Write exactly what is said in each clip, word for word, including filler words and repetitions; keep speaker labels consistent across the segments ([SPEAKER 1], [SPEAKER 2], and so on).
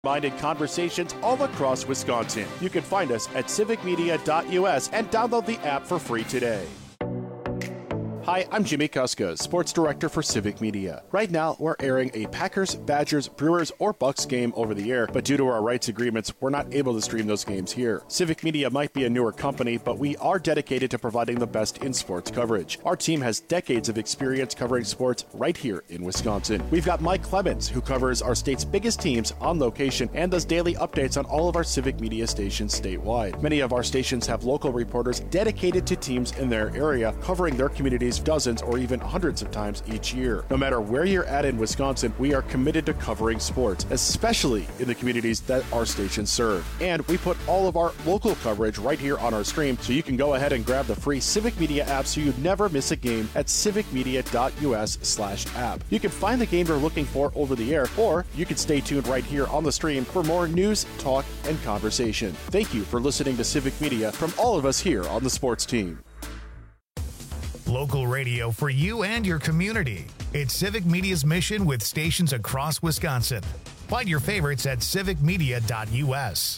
[SPEAKER 1] minded conversations all across Wisconsin. You can find us at civic media dot U S and download the app for free today. Hi, I'm Jimmy Kuska, Sports Director for Civic Media. Right now, we're airing a Packers, Badgers, Brewers, or Bucks game over the air, but due to our rights agreements, we're not able to stream those games here. Civic Media might be a newer company, but we are dedicated to providing the best in sports coverage. Our team has decades of experience covering sports right here in Wisconsin. We've got Mike Clemens, who covers our state's biggest teams on location and does daily updates on all of our Civic Media stations statewide. Many of our stations have local reporters dedicated to teams in their area, covering their communities dozens or even hundreds of times each year. No matter where you're at in Wisconsin, we are committed to covering sports, especially in the communities that our stations serve. And we put all of our local coverage right here on our stream, so you can go ahead and grab the free Civic Media app so you never miss a game at civic media dot U S slash app. You can find the game you're looking for over the air, or you can stay tuned right here on the stream for more news, talk, and conversation. Thank you for listening to Civic Media from all of us here on the sports team.
[SPEAKER 2] Local radio for you and your community. It's Civic Media's mission with stations across Wisconsin. Find your favorites at civic media dot U S.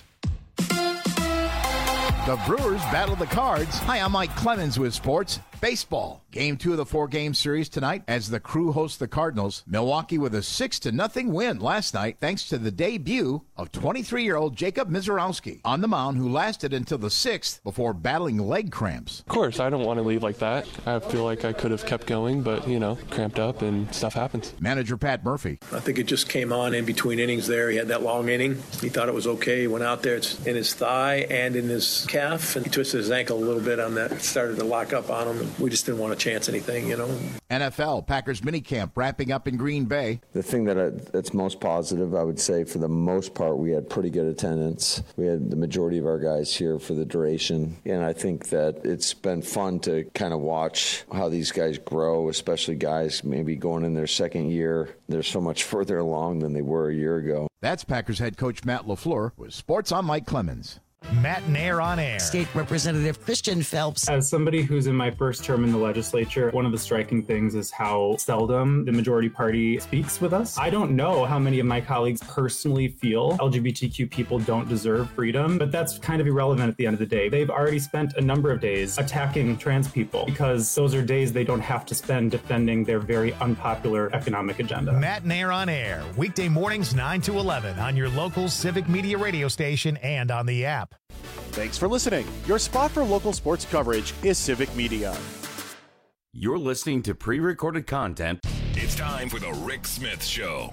[SPEAKER 3] The Brewers battle the Cards. Hi, I'm Mike Clemens with Sports Baseball. Game two of the four-game series tonight as the Crew hosts the Cardinals. Milwaukee with a six to nothing win last night thanks to the debut of twenty-three-year-old Jacob Mizorowski on the mound, who lasted until the sixth before battling leg cramps.
[SPEAKER 4] Of course, I don't want to leave like that. I feel like I could have kept going, but, you know, cramped up and stuff happens.
[SPEAKER 3] Manager Pat Murphy.
[SPEAKER 5] I think it just came on in between innings there. He had that long inning. He thought it was okay. He went out there. It's in his thigh and in his calf, and he twisted his ankle a little bit on that. It started to lock up on him. We just didn't want to chance anything, you know.
[SPEAKER 3] N F L Packers minicamp wrapping up in Green Bay.
[SPEAKER 6] The thing that I, that's most positive, I would say, for the most part, we had pretty good attendance. We had the majority of our guys here for the duration, and I think that it's been fun to kind of watch how these guys grow, especially guys maybe going in their second year. They're so much further along than they were a year ago.
[SPEAKER 3] That's Packers head coach Matt LaFleur with Sports on Mike Clemens.
[SPEAKER 2] Matt Nair on air.
[SPEAKER 7] State Representative Christian Phelps.
[SPEAKER 8] As somebody who's in my first term in the legislature, one of the striking things is how seldom the majority party speaks with us. I don't know how many of my colleagues personally feel L G B T Q people don't deserve freedom, but that's kind of irrelevant at the end of the day. They've already spent a number of days attacking trans people because those are days they don't have to spend defending their very unpopular economic agenda.
[SPEAKER 2] Matt Nair on air, weekday mornings nine to eleven on your local Civic Media radio station and on the app.
[SPEAKER 1] Thanks for listening. Your spot for local sports coverage is Civic Media.
[SPEAKER 9] You're listening to pre-recorded content. It's time for the Rick Smith Show.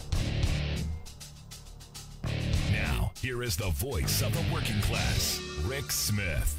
[SPEAKER 9] Now, here is the voice of the working class, Rick Smith.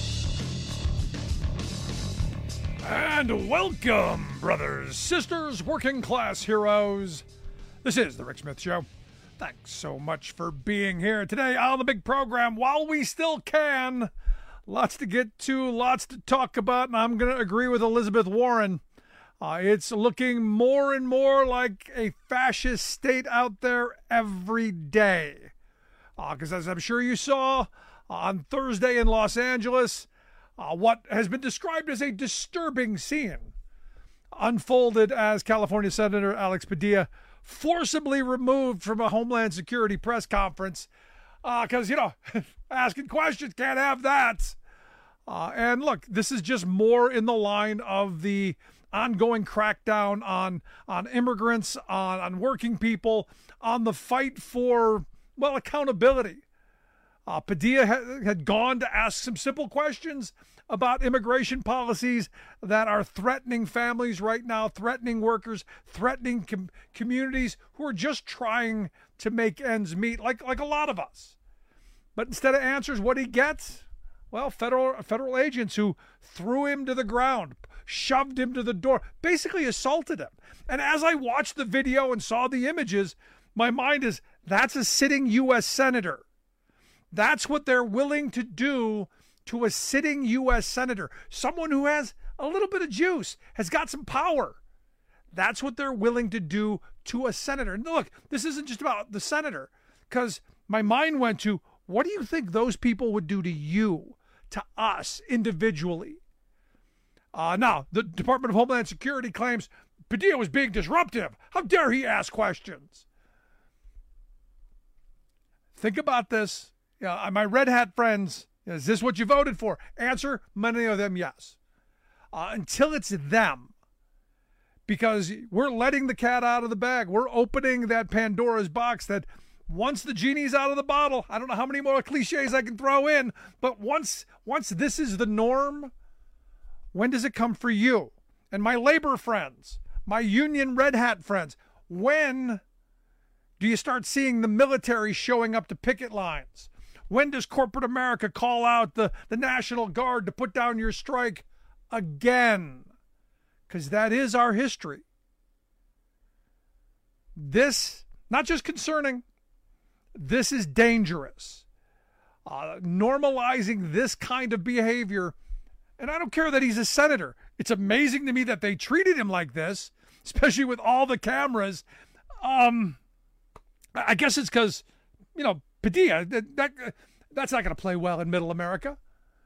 [SPEAKER 10] And welcome, brothers, sisters, working class heroes. This is the Rick Smith Show. Thanks so much for being here today on the big program while we still can. Lots to get to, lots to talk about, and I'm going to agree with Elizabeth Warren. Uh, it's looking more and more like a fascist state out there every day. Because uh, as I'm sure you saw uh, on Thursday in Los Angeles, uh, what has been described as a disturbing scene unfolded as California Senator Alex Padilla forcibly removed from a Homeland Security press conference because, uh, you know, asking questions, can't have that. Uh, and look, this is just more in the line of the ongoing crackdown on on immigrants, on, on working people, on the fight for, well, accountability. Uh, Padilla ha- had gone to ask some simple questions about immigration policies that are threatening families right now, threatening workers, threatening com- communities who are just trying to make ends meet, like like a lot of us. But instead of answers, what he gets? Well, federal federal agents who threw him to the ground, shoved him to the door, basically assaulted him. And as I watched the video and saw the images, my mind is, that's a sitting U S senator. That's what they're willing to do to a sitting U S senator, someone who has a little bit of juice, has got some power. That's what they're willing to do to a senator. And look, this isn't just about the senator, because my mind went to, what do you think those people would do to you, to us individually? Uh, now, the Department of Homeland Security claims Padilla was being disruptive. How dare he ask questions? think about this. You know, my red hat friends, is this what you voted for? Answer, many of them, yes. Uh, until it's them. Because we're letting the cat out of the bag. We're opening that Pandora's box that once the genie's out of the bottle, I don't know how many more cliches I can throw in, but once once this is the norm, when does it come for you? And my labor friends, my union red hat friends, when do you start seeing the military showing up to picket lines? When does corporate America call out the, the National Guard to put down your strike again? Because that is our history. This, not just concerning, this is dangerous. Uh, normalizing this kind of behavior, and I don't care that he's a senator. It's amazing to me that they treated him like this, especially with all the cameras. Um, I guess it's because, you know, Padilla, that, that that's not going to play well in Middle America.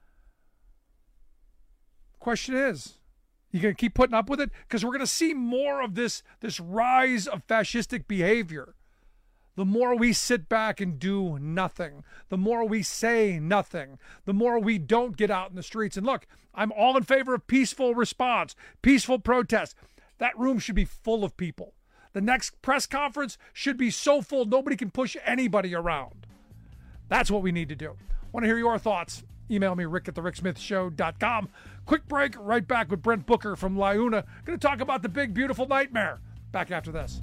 [SPEAKER 10] Question is, you going to keep putting up with it? Because we're going to see more of this, this rise of fascistic behavior. The more we sit back and do nothing, the more we say nothing, the more we don't get out in the streets. And look, I'm all in favor of peaceful response, peaceful protest. That room should be full of people. The next press conference should be so full nobody can push anybody around. That's what we need to do. Want to hear your thoughts? Email me, rick at the rick smith show dot com. Quick break, right back with Brent Booker from LiUNA. Going to talk about the big, beautiful nightmare. Back after this.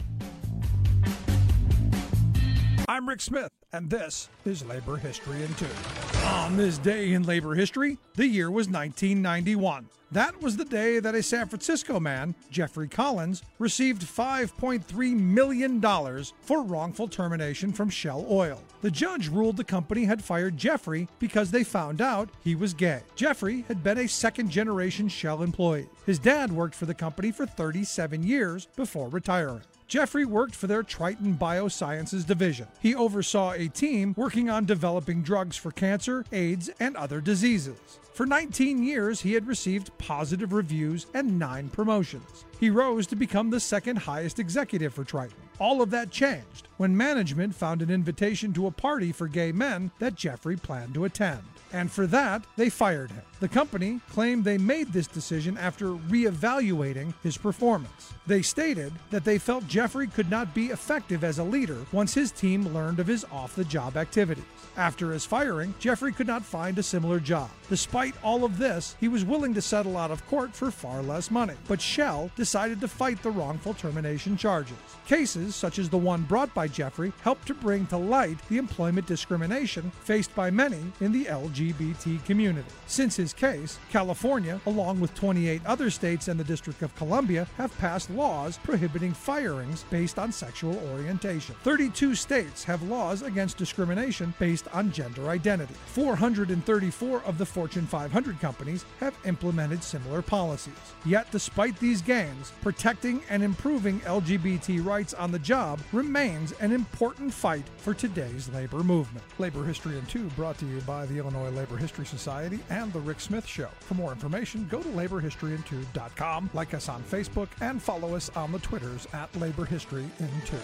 [SPEAKER 10] I'm Rick Smith, and this is Labor History in Two. On this day in labor history, the year was nineteen ninety-one. That was the day that a San Francisco man, Jeffrey Collins, received five point three million dollars for wrongful termination from Shell Oil. The judge ruled the company had fired Jeffrey because they found out he was gay. Jeffrey had been a second-generation Shell employee. His dad worked for the company for thirty-seven years before retiring. Jeffrey worked for their Triton Biosciences division. He oversaw a team working on developing drugs for cancer, AIDS, and other diseases. For nineteen years, he had received positive reviews and nine promotions. He rose to become the second highest executive for Triton. All of that changed when management found an invitation to a party for gay men that Jeffrey planned to attend. And for that, they fired him. The company claimed they made this decision after reevaluating his performance. They stated that they felt Jeffrey could not be effective as a leader once his team learned of his off-the-job activities. After his firing, Jeffrey could not find a similar job. Despite all of this, he was willing to settle out of court for far less money. But Shell decided to fight the wrongful termination charges. Cases such as the one brought by Jeffrey helped to bring to light the employment discrimination faced by many in the L G B T community. Since his case, California, along with twenty-eight other states and the District of Columbia, have passed laws prohibiting firings based on sexual orientation. thirty-two states have laws against discrimination based on gender identity. four hundred thirty-four of the Fortune five hundred companies have implemented similar policies. Yet, despite these gains, protecting and improving L G B T rights on the job remains an important fight for today's labor movement. Labor History in Two brought to you by the Illinois Labor History Society and The Rick Smith Show. For more information, go to labor history in two dot com, like us on Facebook, and follow us on the Twitters at Labor History in Two.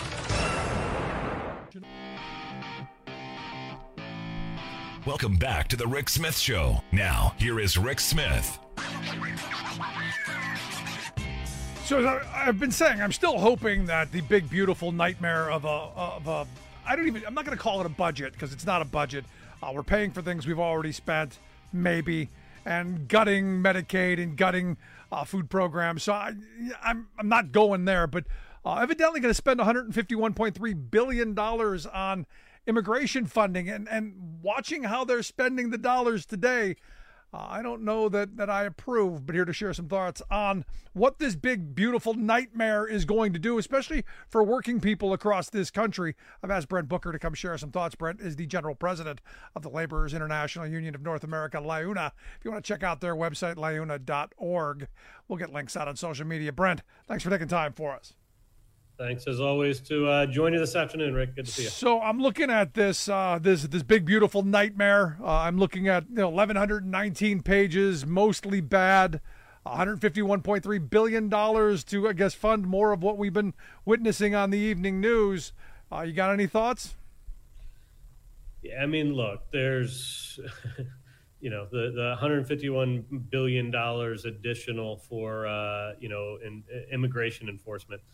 [SPEAKER 9] Welcome back to the Rick Smith Show. Now, here is Rick Smith.
[SPEAKER 10] So as I've been saying, I'm still hoping that the big, beautiful nightmare of a, of a I don't even, I'm not going to call it a budget because it's not a budget. Uh, we're paying for things we've already spent, maybe, and gutting Medicaid and gutting uh, food programs. So I, I'm, I'm not going there, but uh, evidently going to spend one hundred fifty-one point three billion dollars on immigration funding, and, and watching how they're spending the dollars today, uh, I don't know that, that I approve, but here to share some thoughts on what this big, beautiful nightmare is going to do, especially for working people across this country. I've asked Brent Booker to come share some thoughts. Brent is the general president of the Laborers International Union of North America, LiUNA. If you want to check out their website, liuna dot org, we'll get links out on social media. Brent, thanks for taking time for us.
[SPEAKER 11] Thanks, as always, to uh, join you this afternoon, Rick. Good to see you.
[SPEAKER 10] So I'm looking at this uh, this this big, beautiful nightmare. Uh, I'm looking at you know, eleven nineteen pages, mostly bad, one hundred fifty-one point three billion dollars to, I guess, fund more of what we've been witnessing on the evening news. Uh, you got any thoughts?
[SPEAKER 11] Yeah, I mean, look, there's, you know, the, the one hundred fifty-one billion dollars additional for, uh, you know, in, immigration enforcement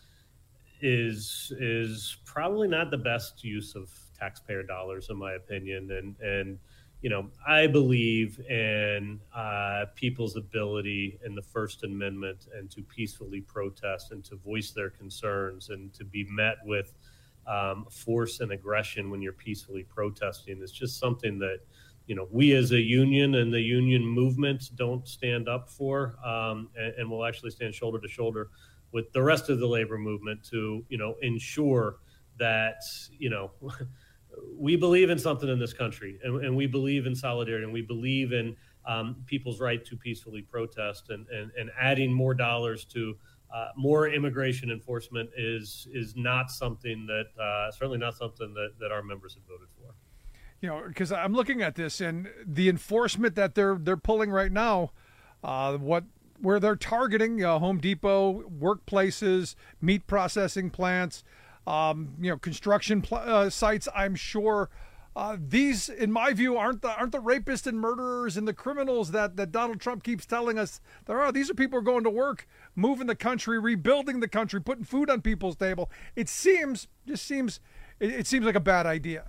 [SPEAKER 11] is is probably not the best use of taxpayer dollars, in my opinion. And, and you know, I believe in uh, people's ability in the First Amendment and to peacefully protest and to voice their concerns and to be met with Um, force and aggression when you're peacefully protesting. It's just something that, you know, we as a union and the union movement don't stand up for, um, and, and we'll actually stand shoulder to shoulder with the rest of the labor movement to, you know, ensure that, you know, we believe in something in this country, and, and we believe in solidarity, and we believe in um, people's right to peacefully protest, and, and, and adding more dollars to Uh, more immigration enforcement is is not something that uh, certainly not something that, that our members have voted for.
[SPEAKER 10] You know, because I'm looking at this and the enforcement that they're they're pulling right now, uh, what where they're targeting uh, Home Depot, workplaces, meat processing plants, um, you know, construction pl- uh, sites. I'm sure uh, these, in my view, aren't the aren't the rapists and murderers and the criminals that, that Donald Trump keeps telling us there are. These are people who are going to work, moving the country, rebuilding the country, putting food on people's table. It seems, just seems, it, it seems like a bad idea.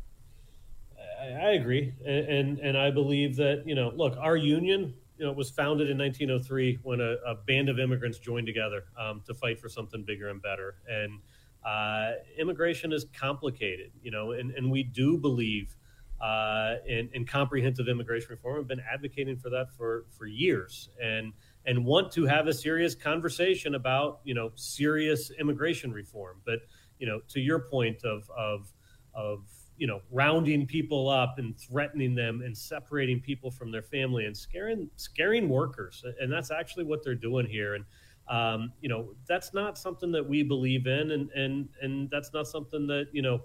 [SPEAKER 11] I, I agree, and, and and I believe that, you know, look, our union, you know, was founded in nineteen oh three when a, a band of immigrants joined together um, to fight for something bigger and better. And uh, immigration is complicated, you know, and, and we do believe uh, in, in comprehensive immigration reform. We've been advocating for that for, for years, and and want to have a serious conversation about, you know, serious immigration reform. But, you know, to your point of of of you know, rounding people up and threatening them and separating people from their family and scaring scaring workers. And that's actually what they're doing here. And, um, you know, that's not something that we believe in. And, and, and that's not something that, you know,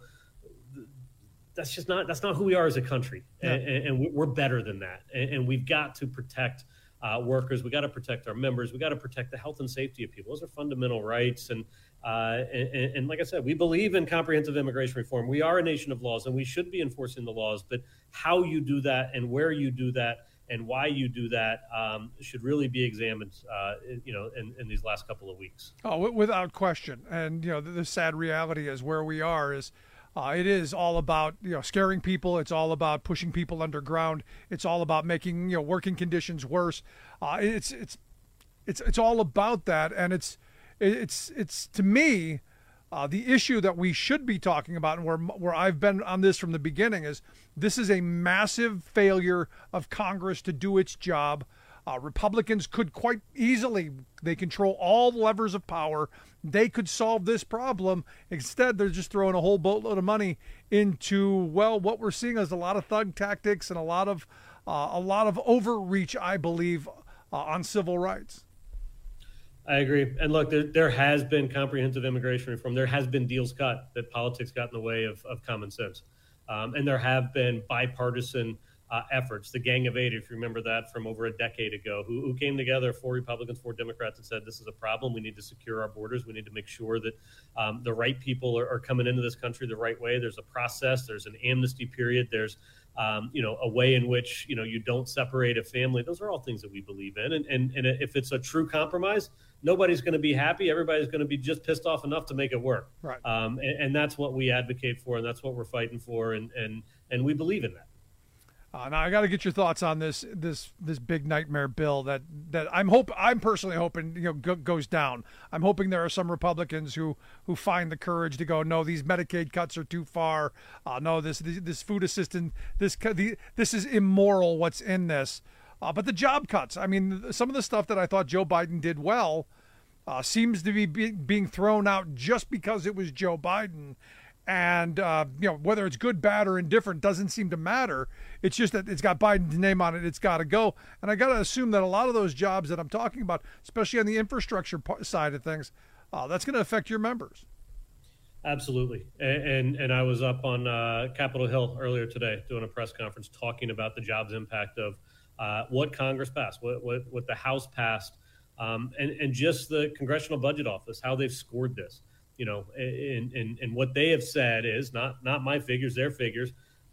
[SPEAKER 11] that's just not, that's not who we are as a country. Yeah. And, and we're better than that. And, and we've got to protect uh, workers. We got to protect our members. We got to protect the health and safety of people. Those are fundamental rights. And, Uh, and, and like I said, we believe in comprehensive immigration reform. We are a nation of laws, and we should be enforcing the laws. But how you do that and where you do that and why you do that um, should really be examined, uh, you know, in, in these last couple of weeks.
[SPEAKER 10] Oh, without question. And, you know, the, the sad reality is where we are is uh, it is all about, you know, scaring people. It's all about pushing people underground. It's all about making, you know, working conditions worse. Uh, it's, it's, it's, it's all about that. And it's, It's it's to me uh, the issue that we should be talking about, and where where I've been on this from the beginning, is this is a massive failure of Congress to do its job. Uh, Republicans could quite easily, they control all the levers of power. They could solve this problem. Instead, they're just throwing a whole boatload of money into, well, what we're seeing is a lot of thug tactics and a lot of uh, a lot of overreach, I believe, uh, on civil rights.
[SPEAKER 11] I agree. And look, there, there has been comprehensive immigration reform. There has been deals cut that politics got in the way of, of common sense. Um, and there have been bipartisan uh, efforts. The Gang of Eight, if you remember that from over a decade ago, who, who came together, four Republicans, four Democrats, and said, this is a problem. We need to secure our borders. We need to make sure that um, the right people are, are coming into this country the right way. There's a process. There's an amnesty period. There's Um, you know, a way in which, you know, you don't separate a family. Those are all things that we believe in. And, and, and if it's a true compromise, nobody's going to be happy. Everybody's going to be just pissed off enough to make it work.
[SPEAKER 10] Right.
[SPEAKER 11] Um, and, and that's what we advocate for, and that's what we're fighting for. And, and, and we believe in that.
[SPEAKER 10] Uh, now I got to get your thoughts on this this this big nightmare bill that, that I'm hope I'm personally hoping, you know, go, goes down. I'm hoping there are some Republicans who, who find the courage to go, no, these Medicaid cuts are too far. Uh, no, this, this this food assistance, this the, this is immoral. What's in this? Uh, but the job cuts. I mean, some of the stuff that I thought Joe Biden did well uh, seems to be, be being thrown out just because it was Joe Biden. And, uh, you know, whether it's good, bad, or indifferent doesn't seem to matter. It's just that it's got Biden's name on it. It's got to go. And I got to assume that a lot of those jobs that I'm talking about, especially on the infrastructure side of things, uh, that's going to affect your members.
[SPEAKER 11] Absolutely. And, and, and I was up on uh, Capitol Hill earlier today doing a press conference talking about the jobs impact of uh, what Congress passed, what, what, what the House passed, um, and, and just the Congressional Budget Office, how they've scored this. You know, and, and, and what they have said is not not my figures, their figures.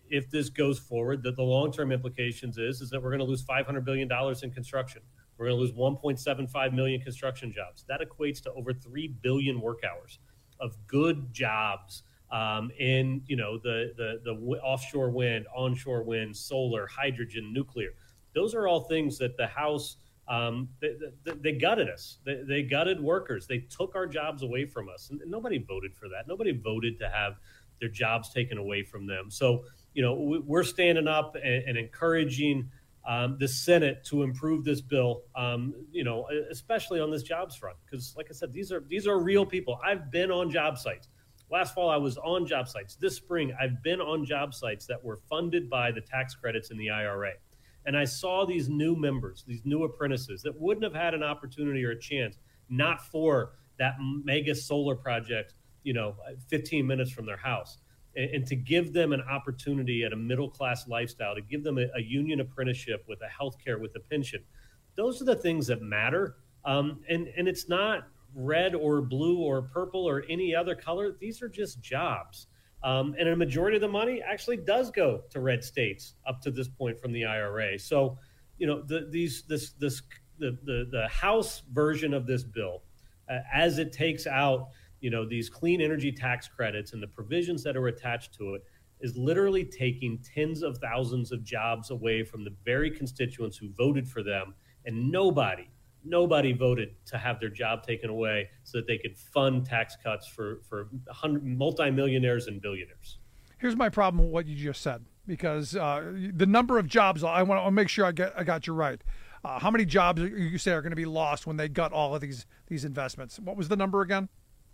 [SPEAKER 11] if this goes forward, that the long-term implications is, is that we're going to lose five hundred billion dollars in construction. We're going to lose one point seven five million construction jobs. That equates to over three billion work hours of good jobs um, in, you know, the, the, the offshore wind, onshore wind, solar, hydrogen, nuclear. Those are all things that the House, um, they, they, they gutted us. They, they gutted workers. They took our jobs away from us. And nobody voted for that. Nobody voted to have their jobs taken away from them. So, you know, we're standing up and, and encouraging um, the Senate to improve this bill, um, you know, especially on this jobs front. Because like I said, these are these are real people. I've been on job sites. Last fall, I was on job sites. This spring, I've been on job sites that were funded by the tax credits in the I R A. And I saw these new members, these new apprentices that wouldn't have had an opportunity or a chance, not for that mega solar project, you know, fifteen minutes from their house. And, and to give them an opportunity at a middle-class lifestyle, to give them a, a union apprenticeship with a health care, with a pension. Those are the things that matter. Um, and, and it's not red or blue or purple or any other color. These are just jobs. Um, and a majority of the money actually does go to red states up to this point from the I R A. So, you know, the, these this this the, the the House version of this bill, uh, as it takes out, you know, these clean energy tax credits and the provisions that are attached to it, is literally taking tens of thousands of jobs away from the very constituents who voted for them, and nobody. Nobody voted to have their job taken away so that they could fund tax cuts for, for multimillionaires and billionaires.
[SPEAKER 10] Here's my problem with what you just said, because uh, the number of jobs, I want to make sure I get I got you right. Uh, how many jobs you say are going to be lost when they gut all of these these investments? What was the number again?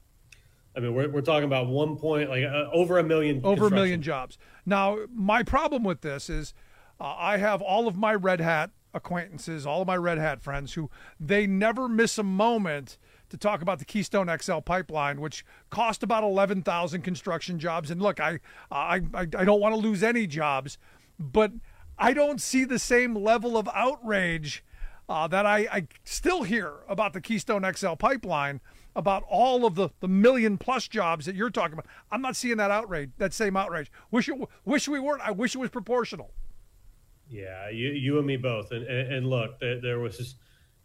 [SPEAKER 11] I mean, we're, we're talking about one point, like uh, over a million.
[SPEAKER 10] Over a million jobs. Now, my problem with this is uh, I have all of my Red Hat acquaintances, all of my Red Hat friends, who they never miss a moment to talk about the Keystone X L pipeline, which cost about eleven thousand construction jobs. And look, I, I, I, I don't want to lose any jobs, but I don't see the same level of outrage uh, that I, I still hear about the Keystone X L pipeline, about all of the, the million plus jobs that you're talking about. I'm not seeing that outrage, that same outrage. Wish it, wish we weren't. I wish it was proportional.
[SPEAKER 11] Yeah, you, you and me both. And, and, and look, there, there was this,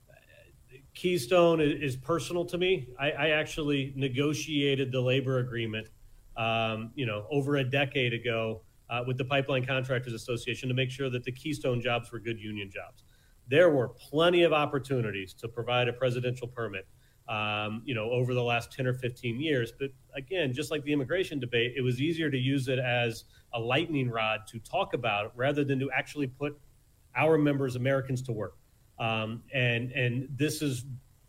[SPEAKER 11] Keystone is, is personal to me. I, I actually negotiated the labor agreement, um, you know, over a decade ago uh, with the Pipeline Contractors Association to make sure that the Keystone jobs were good union jobs. There were plenty of opportunities to provide a presidential permit, um, you know, over the last ten or fifteen years. But again, just like the immigration debate, it was easier to use it as a lightning rod to talk about it rather than to actually put our members, Americans, to work. Um, and and this is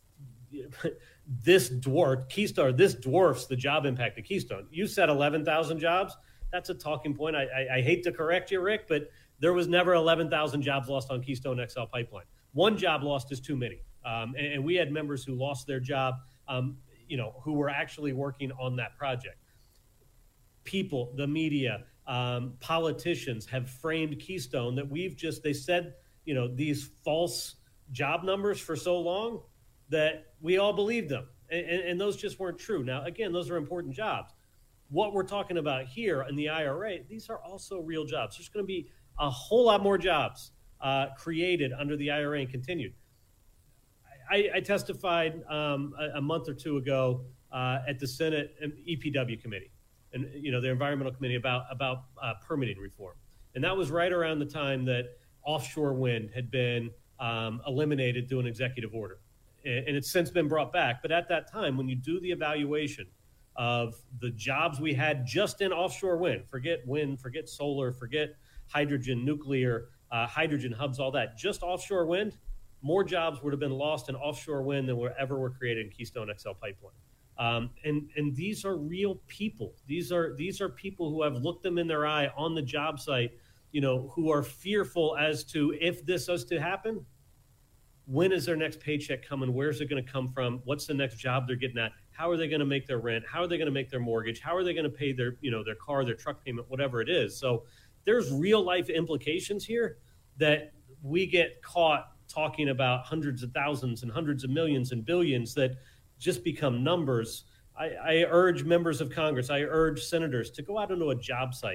[SPEAKER 11] this dwarf Keystone. This dwarfs the job impact of Keystone. You said eleven thousand jobs. That's a talking point. I, I, I hate to correct you, Rick, but there was never eleven thousand jobs lost on Keystone X L pipeline. One job lost is too many. Um, and, and we had members who lost their job, um, you know, who were actually working on that project. People, the media, um, politicians have framed Keystone that we've just, they said, you know, these false job numbers for so long that we all believed them. And, and, and those just weren't true. Now, again, those are important jobs. What we're talking about here in the I R A, these are also real jobs. There's going to be a whole lot more jobs uh, created under the I R A and continued. I, I testified um, a, a month or two ago uh, at the Senate E P W committee, and you know, the environmental committee about about uh, permitting reform, and that was right around the time that offshore wind had been um, eliminated through an executive order, and, and it's since been brought back. But at that time, when you do the evaluation of the jobs we had just in offshore wind, forget wind, forget solar, forget hydrogen, nuclear, uh, hydrogen hubs, all that, just offshore wind, more jobs would have been lost in offshore wind than were ever were created in Keystone X L pipeline. Um, and and these are real people. These are these are people who have looked them in their eye on the job site, you know, who are fearful as to if this was to happen, when is their next paycheck coming? Where's it going to come from? What's the next job they're getting at? How are they going to make their rent? How are they going to make their mortgage? How are they going to pay their, you know, their car, their truck payment, whatever it is? So there's real life implications here that we get caught talking about hundreds of thousands and hundreds of millions and billions that just become numbers. I, I urge members of Congress, I urge senators to go out onto a job site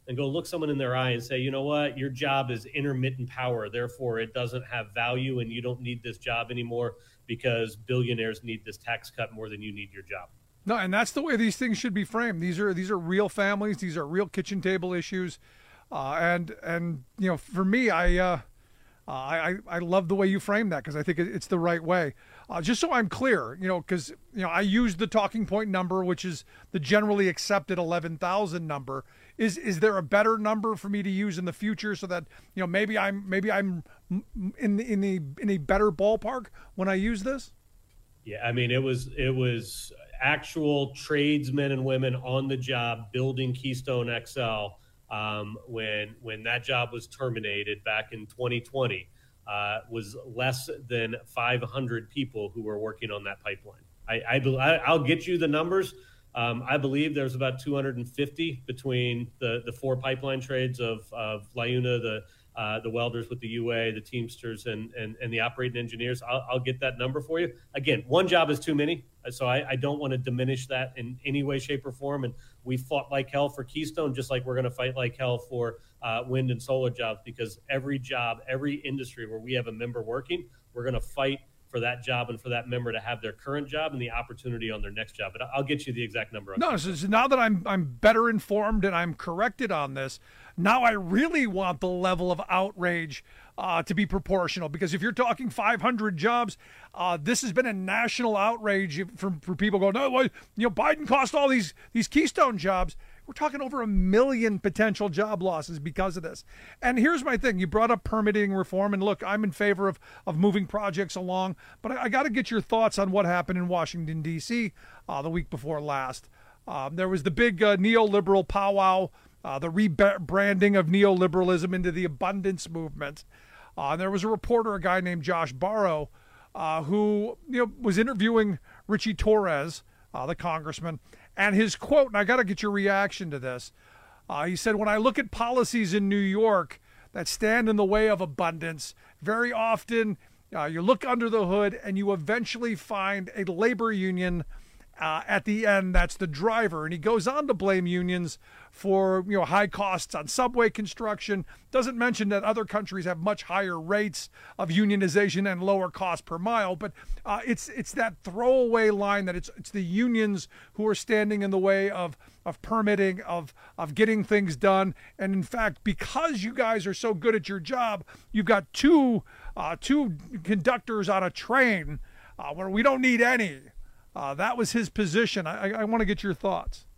[SPEAKER 11] and go look someone in their eye and say, you know what, your job is intermittent power. Therefore, it doesn't have value and you don't need this job anymore because billionaires need this tax cut more than you need your job.
[SPEAKER 10] No, and that's the way these things should be framed. These are these are real families. These are real kitchen table issues. Uh, and, and you know, for me, I uh, uh, I, I love the way you frame that because I think it's the right way. Uh, just so I'm clear, you know, because, you know, I use the talking point number, which is the generally accepted eleven thousand number. Is is there a better number for me to use in the future so that, you know, maybe I'm maybe I'm in the, in the in a better ballpark when I use this?
[SPEAKER 11] Yeah, I mean, it was it was actual tradesmen and women on the job building Keystone X L um, when when that job was terminated back in twenty twenty. Uh, was less than five hundred people who were working on that pipeline. I, I I'll get you the numbers. Um, I believe there's about two hundred fifty between the, the four pipeline trades of, of LiUNA, the uh, the welders with the U A, the Teamsters, and and, and the operating engineers. I'll, I'll get that number for you. Again, one job is too many, so I, I don't want to diminish that in any way, shape, or form. And we fought like hell for Keystone, just like we're going to fight like hell for uh, wind and solar jobs, because every job, every industry where we have a member working, we're going to fight for that job and for that member to have their current job and the opportunity on their next job. But I'll get you the exact number.
[SPEAKER 10] No, so, so now that I'm I'm better informed and I'm corrected on this, now I really want the level of outrage uh, to be proportional. Because if you're talking five hundred jobs, uh, this has been a national outrage for, for people going, no, well, you know, Biden cost all these these Keystone jobs. We're talking over a million potential job losses because of this. And here's my thing. You brought up permitting reform. And look, I'm in favor of, of moving projects along. But I, I got to get your thoughts on what happened in Washington, D C uh, the week before last. Um, there was the big uh, neoliberal powwow, uh, the rebranding of neoliberalism into the abundance movement. Uh, and there was a reporter, a guy named Josh Barro, uh, who you know was interviewing Richie Torres, uh, the congressman. And his quote, and I got to get your reaction to this. Uh, he said, when I look at policies in New York that stand in the way of abundance, very often uh, you look under the hood and you eventually find a labor union uh, at the end that's the driver. And he goes on to blame unions for you know high costs on subway construction. Doesn't mention that other countries have much higher rates of unionization and lower cost per mile. But uh, it's it's that throwaway line that it's it's the unions who are standing in the way of of permitting, of of getting things done. And in fact, because you guys are so good at your job, you've got two uh, two conductors on a train uh, where we don't need any. Uh, that was his position. I, I, I want to get your thoughts.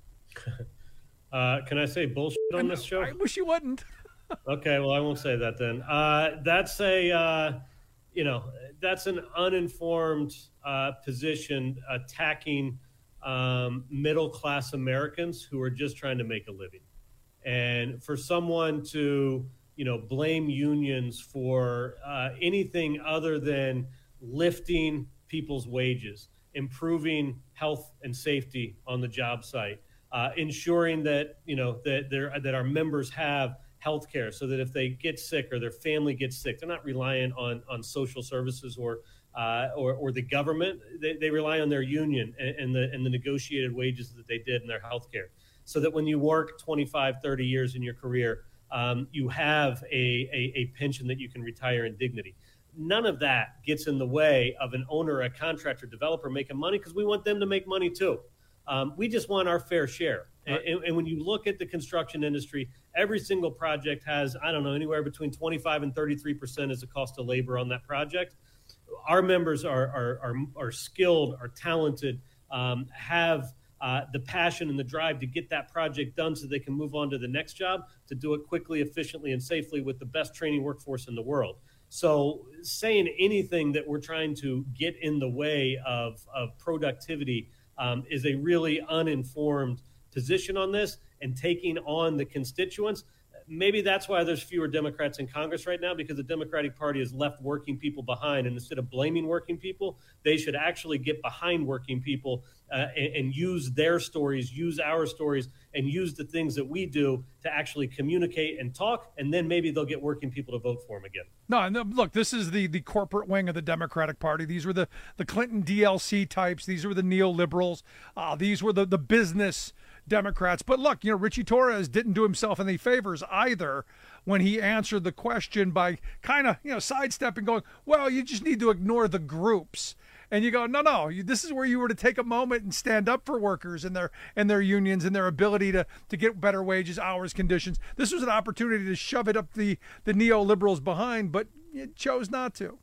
[SPEAKER 11] Uh, can I say bullshit on this show?
[SPEAKER 10] I wish you wouldn't.
[SPEAKER 11] Okay, well, I won't say that then. Uh, that's a, uh, you know, that's an uninformed uh, position attacking um, middle-class Americans who are just trying to make a living. And for someone to, you know, blame unions for uh, anything other than lifting people's wages, improving health and safety on the job site, uh, ensuring that, you know, that there that our members have health care so that if they get sick or their family gets sick, they're not reliant on, on social services or, uh, or or the government. They, they rely on their union and, and the and the negotiated wages that they did in their health care. So that when you work twenty-five, thirty years in your career, um, you have a, a, a pension that you can retire in dignity. None of that gets in the way of an owner, a contractor, developer making money because we want them to make money too. Um, we just want our fair share. Right. And, and when you look at the construction industry, every single project has, I don't know, anywhere between twenty-five and thirty-three percent as the cost of labor on that project. Our members are are are, are skilled, are talented, um, have uh, the passion and the drive to get that project done so they can move on to the next job, to do it quickly, efficiently, and safely with the best training workforce in the world. So saying anything that we're trying to get in the way of, of productivity um, is a really uninformed position on this, and taking on the constituents. Maybe that's why there's fewer Democrats in Congress right now, because the Democratic Party has left working people behind. And instead of blaming working people, they should actually get behind working people uh, and, and use their stories, use our stories, and use the things that we do to actually communicate and talk. And then maybe they'll get working people to vote for them again.
[SPEAKER 10] No, no, look, this is the, the corporate wing of the Democratic Party. These were the, the Clinton D L C types. These were the neoliberals. Uh, these were the, the business Democrats. But look, you know, Richie Torres didn't do himself any favors either when he answered the question by kind of, you know, sidestepping, going, well, you just need to ignore the groups. And you go, no, no, you, this is where you were to take a moment and stand up for workers and their and their unions and their ability to, to get better wages, hours, conditions. This was an opportunity to shove it up the, the neoliberals behind, but you chose not to.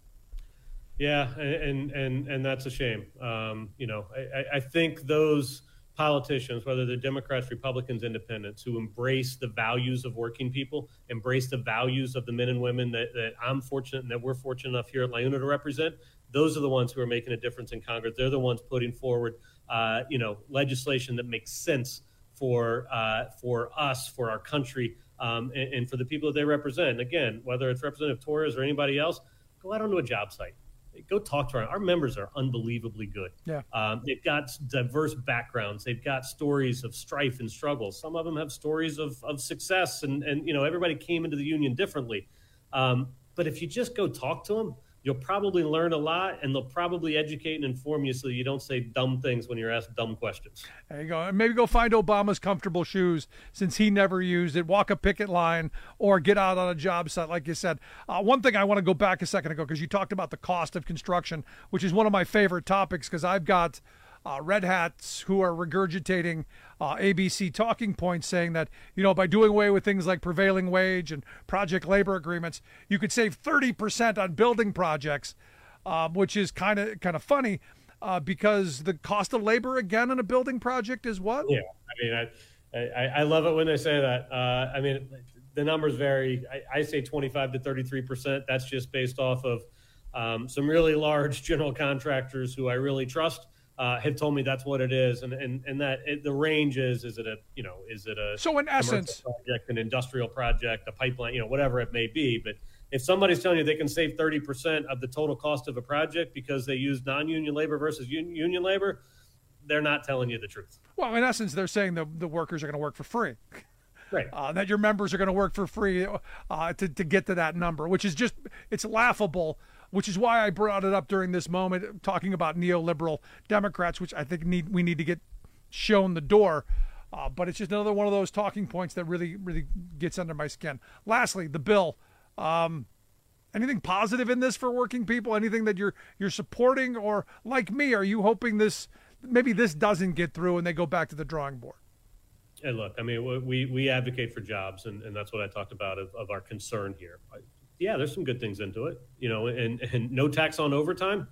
[SPEAKER 11] Yeah, and and and that's a shame. Um, you know, I, I think those politicians, whether they're Democrats, Republicans, Independents, who embrace the values of working people, embrace the values of the men and women that, that I'm fortunate and that we're fortunate enough here at LiUNA to represent, those are the ones who are making a difference in Congress. They're the ones putting forward, uh, you know, legislation that makes sense for uh, for us, for our country, um, and, and for the people that they represent. And again, whether it's Representative Torres or anybody else, go out onto a job site. Go talk to our, our members are unbelievably good.
[SPEAKER 10] Yeah.
[SPEAKER 11] Um, they've got diverse backgrounds. They've got stories of strife and struggle. Some of them have stories of, of success, and, and, you know, everybody came into the union differently. Um, but if you just go talk to them, you'll probably learn a lot, and they'll probably educate and inform you so you don't say dumb things when you're asked dumb questions.
[SPEAKER 10] There you go. And maybe go find Obama's comfortable shoes since he never used it. Walk a picket line or get out on a job site, like you said. Uh, one thing I want to go back a second ago, because you talked about the cost of construction, which is one of my favorite topics, because I've got uh, red hats who are regurgitating uh, A B C talking points saying that, you know, by doing away with things like prevailing wage and project labor agreements, you could save thirty percent on building projects, uh, which is kind of kind of funny uh, because the cost of labor, again, in a building project is what?
[SPEAKER 11] Yeah, I mean, I, I, I love it when they say that. Uh, I mean, the numbers vary. I, I say twenty-five to thirty-three percent. That's just based off of um, some really large general contractors who I really trust. Uh, have told me that's what it is, and and and that it, the range is is it a you know is it a
[SPEAKER 10] so in essence
[SPEAKER 11] project, an industrial project, a pipeline, you know, whatever it may be. But if somebody's telling you they can save thirty percent of the total cost of a project because they use non-union labor versus un- union labor, they're not telling you the truth.
[SPEAKER 10] Well, in essence, they're saying the the workers are going to work for free.
[SPEAKER 11] Right.
[SPEAKER 10] Uh, that your members are going to work for free uh, to to get to that number, which is just it's laughable. Which is why I brought it up during this moment, talking about neoliberal Democrats, which I think need we need to get shown the door. Uh, but it's just another one of those talking points that really, really gets under my skin. Lastly, the bill. Um, anything positive in this for working people? Anything that you're you're supporting, or like me, are you hoping this maybe this doesn't get through and they go back to the drawing board?
[SPEAKER 11] Hey, look, I mean, we we advocate for jobs, and, and that's what I talked about of, of our concern here. Yeah, there's some good things into it, you know, and, and no tax on overtime.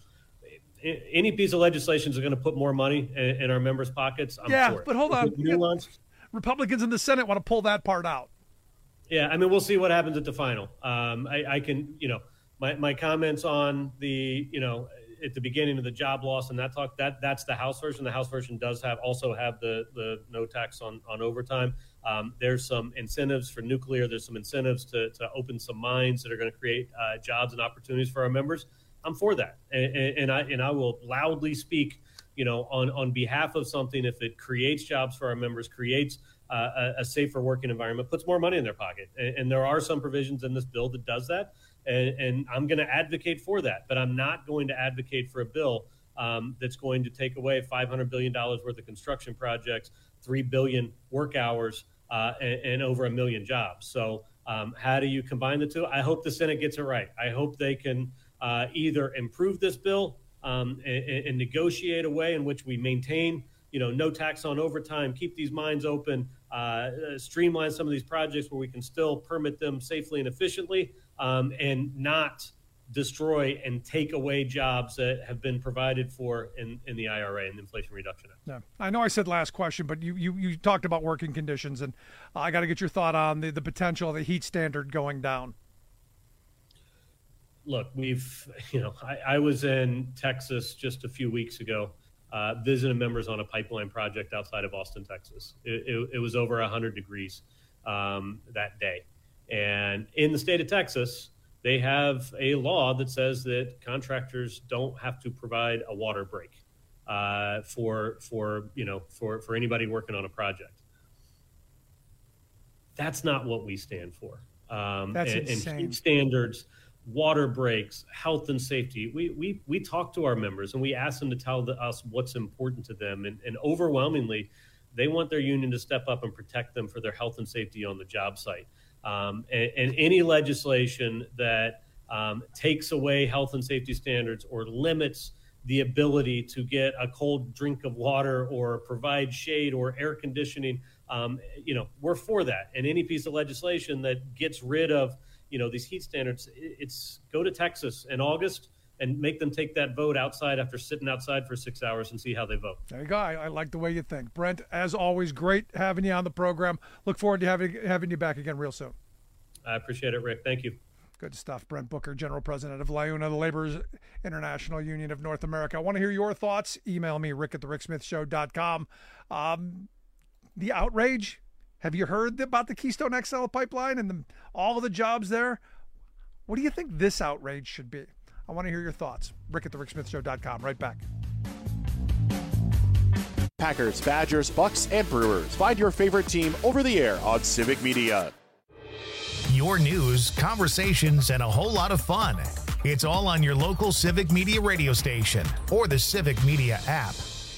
[SPEAKER 11] Any piece of legislation is going to put more money in, in our members' pockets. I'm
[SPEAKER 10] yeah,
[SPEAKER 11] for it.
[SPEAKER 10] But hold on.
[SPEAKER 11] Nuanced.
[SPEAKER 10] Republicans in the Senate want to pull that part out.
[SPEAKER 11] Yeah, I mean, we'll see what happens at the final. Um, I, I can, you know, my, my comments on the, you know, at the beginning of the job loss and that talk, that that's the House version. The House version does have also have the the no tax on, on overtime. Um, there's some incentives for nuclear. There's some incentives to, to open some mines that are going to create uh, jobs and opportunities for our members. I'm for that, and, and, and I and I will loudly speak, you know, on, on behalf of something if it creates jobs for our members, creates uh, a, a safer working environment, puts more money in their pocket. And, and there are some provisions in this bill that does that, and, and I'm going to advocate for that. But I'm not going to advocate for a bill um, that's going to take away five hundred billion dollars worth of construction projects, three billion work hours, uh, and, and over a million jobs. So um, how do you combine the two? I hope the Senate gets it right. I hope they can uh, either improve this bill um, and, and negotiate a way in which we maintain, you know, no tax on overtime, keep these mines open, uh, streamline some of these projects where we can still permit them safely and efficiently, um, and not destroy and take away jobs that have been provided for in, in the I R A and the Inflation Reduction Act.
[SPEAKER 10] Yeah. I know I said last question, but you, you, you talked about working conditions, and I got to get your thought on the, the potential of the heat standard going down.
[SPEAKER 11] Look, we've, you know, I, I was in Texas just a few weeks ago, uh, visiting members on a pipeline project outside of Austin, Texas. It, it, it was over one hundred degrees um, that day. And in the state of Texas, they have a law that says that contractors don't have to provide a water break uh, for for you know for, for anybody working on a project. That's not what we stand for. Um,
[SPEAKER 10] That's
[SPEAKER 11] and,
[SPEAKER 10] insane.
[SPEAKER 11] And heat standards, water breaks, health and safety. We we we talk to our members and we ask them to tell the, us what's important to them, and, and overwhelmingly, They want their union to step up and protect them for their health and safety on the job site. Um, and, and any legislation that um, takes away health and safety standards or limits the ability to get a cold drink of water or provide shade or air conditioning, um, you know, we're for that. And any piece of legislation that gets rid of, you know, these heat standards, it's go to Texas in August and make them take that vote outside after sitting outside for six hours and see how they vote.
[SPEAKER 10] There you go. I, I like the way you think. Brent, as always, great having you on the program. Look forward to having, having you back again real soon.
[SPEAKER 11] I appreciate it, Rick. Thank you.
[SPEAKER 10] Good stuff. Brent Booker, General President of LIUNA, the Laborers International Union of North America. I want to hear your thoughts. Email me, rick at the rick smith show dot com. Um, the outrage, have you heard about the Keystone X L pipeline and the, all of the jobs there? What do you think this outrage should be? I want to hear your thoughts. Rick at the rick smith show dot com. Right back.
[SPEAKER 1] Packers, Badgers, Bucks, and Brewers. Find your favorite team over the air on Civic Media.
[SPEAKER 2] Your news, conversations, and a whole lot of fun. It's all on your local Civic Media radio station or the Civic Media app.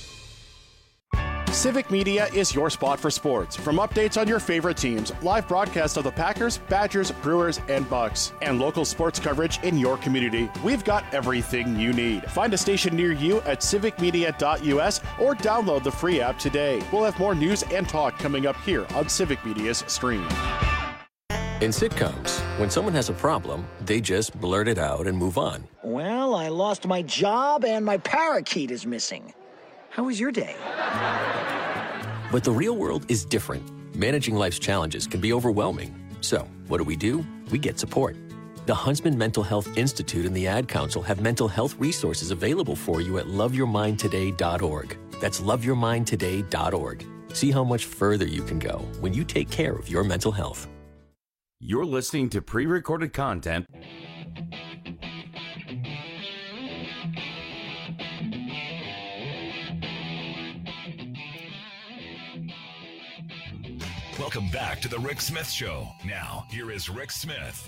[SPEAKER 1] Civic Media is your spot for sports. From updates on your favorite teams, live broadcasts of the Packers, Badgers, Brewers, and Bucks, and local sports coverage in your community, we've got everything you need. Find a station near you at civic media dot u s or download the free app today. We'll have more news and talk coming up here on Civic Media's stream.
[SPEAKER 12] In sitcoms, when someone has a problem, they just blurt it out and move on.
[SPEAKER 13] Well, I lost my job and my parakeet is missing. How was your day?
[SPEAKER 12] But the real world is different. Managing life's challenges can be overwhelming. So, what do we do? We get support. The Huntsman Mental Health Institute and the Ad Council have mental health resources available for you at love your mind today dot org. That's love your mind today dot org. See how much further you can go when you take care of your mental health.
[SPEAKER 9] You're listening to pre-recorded content.
[SPEAKER 2] Welcome back to the Rick Smith Show. Now, here is Rick Smith.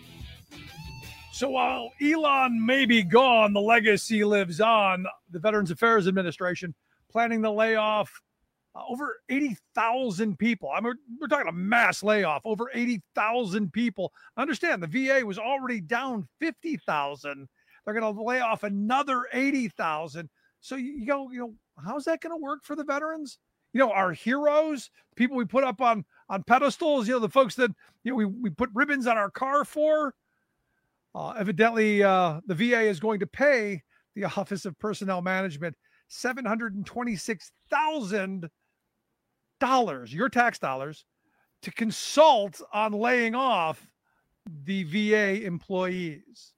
[SPEAKER 10] So while Elon may be gone, the legacy lives on. The Veterans Affairs Administration planning the layoff Uh, over eighty thousand people. I mean, we're talking a mass layoff, over eighty thousand people. Understand, the V A was already down fifty thousand. They're going to lay off another eighty thousand. So you, you go, you know, how's that going to work for the veterans? You know, our heroes, people we put up on, on pedestals, you know, the folks that, you know, we, we put ribbons on our car for. Uh, evidently, uh, the V A is going to pay the Office of Personnel Management seven hundred twenty-six thousand dollars, your tax dollars, to consult on laying off the V A employees.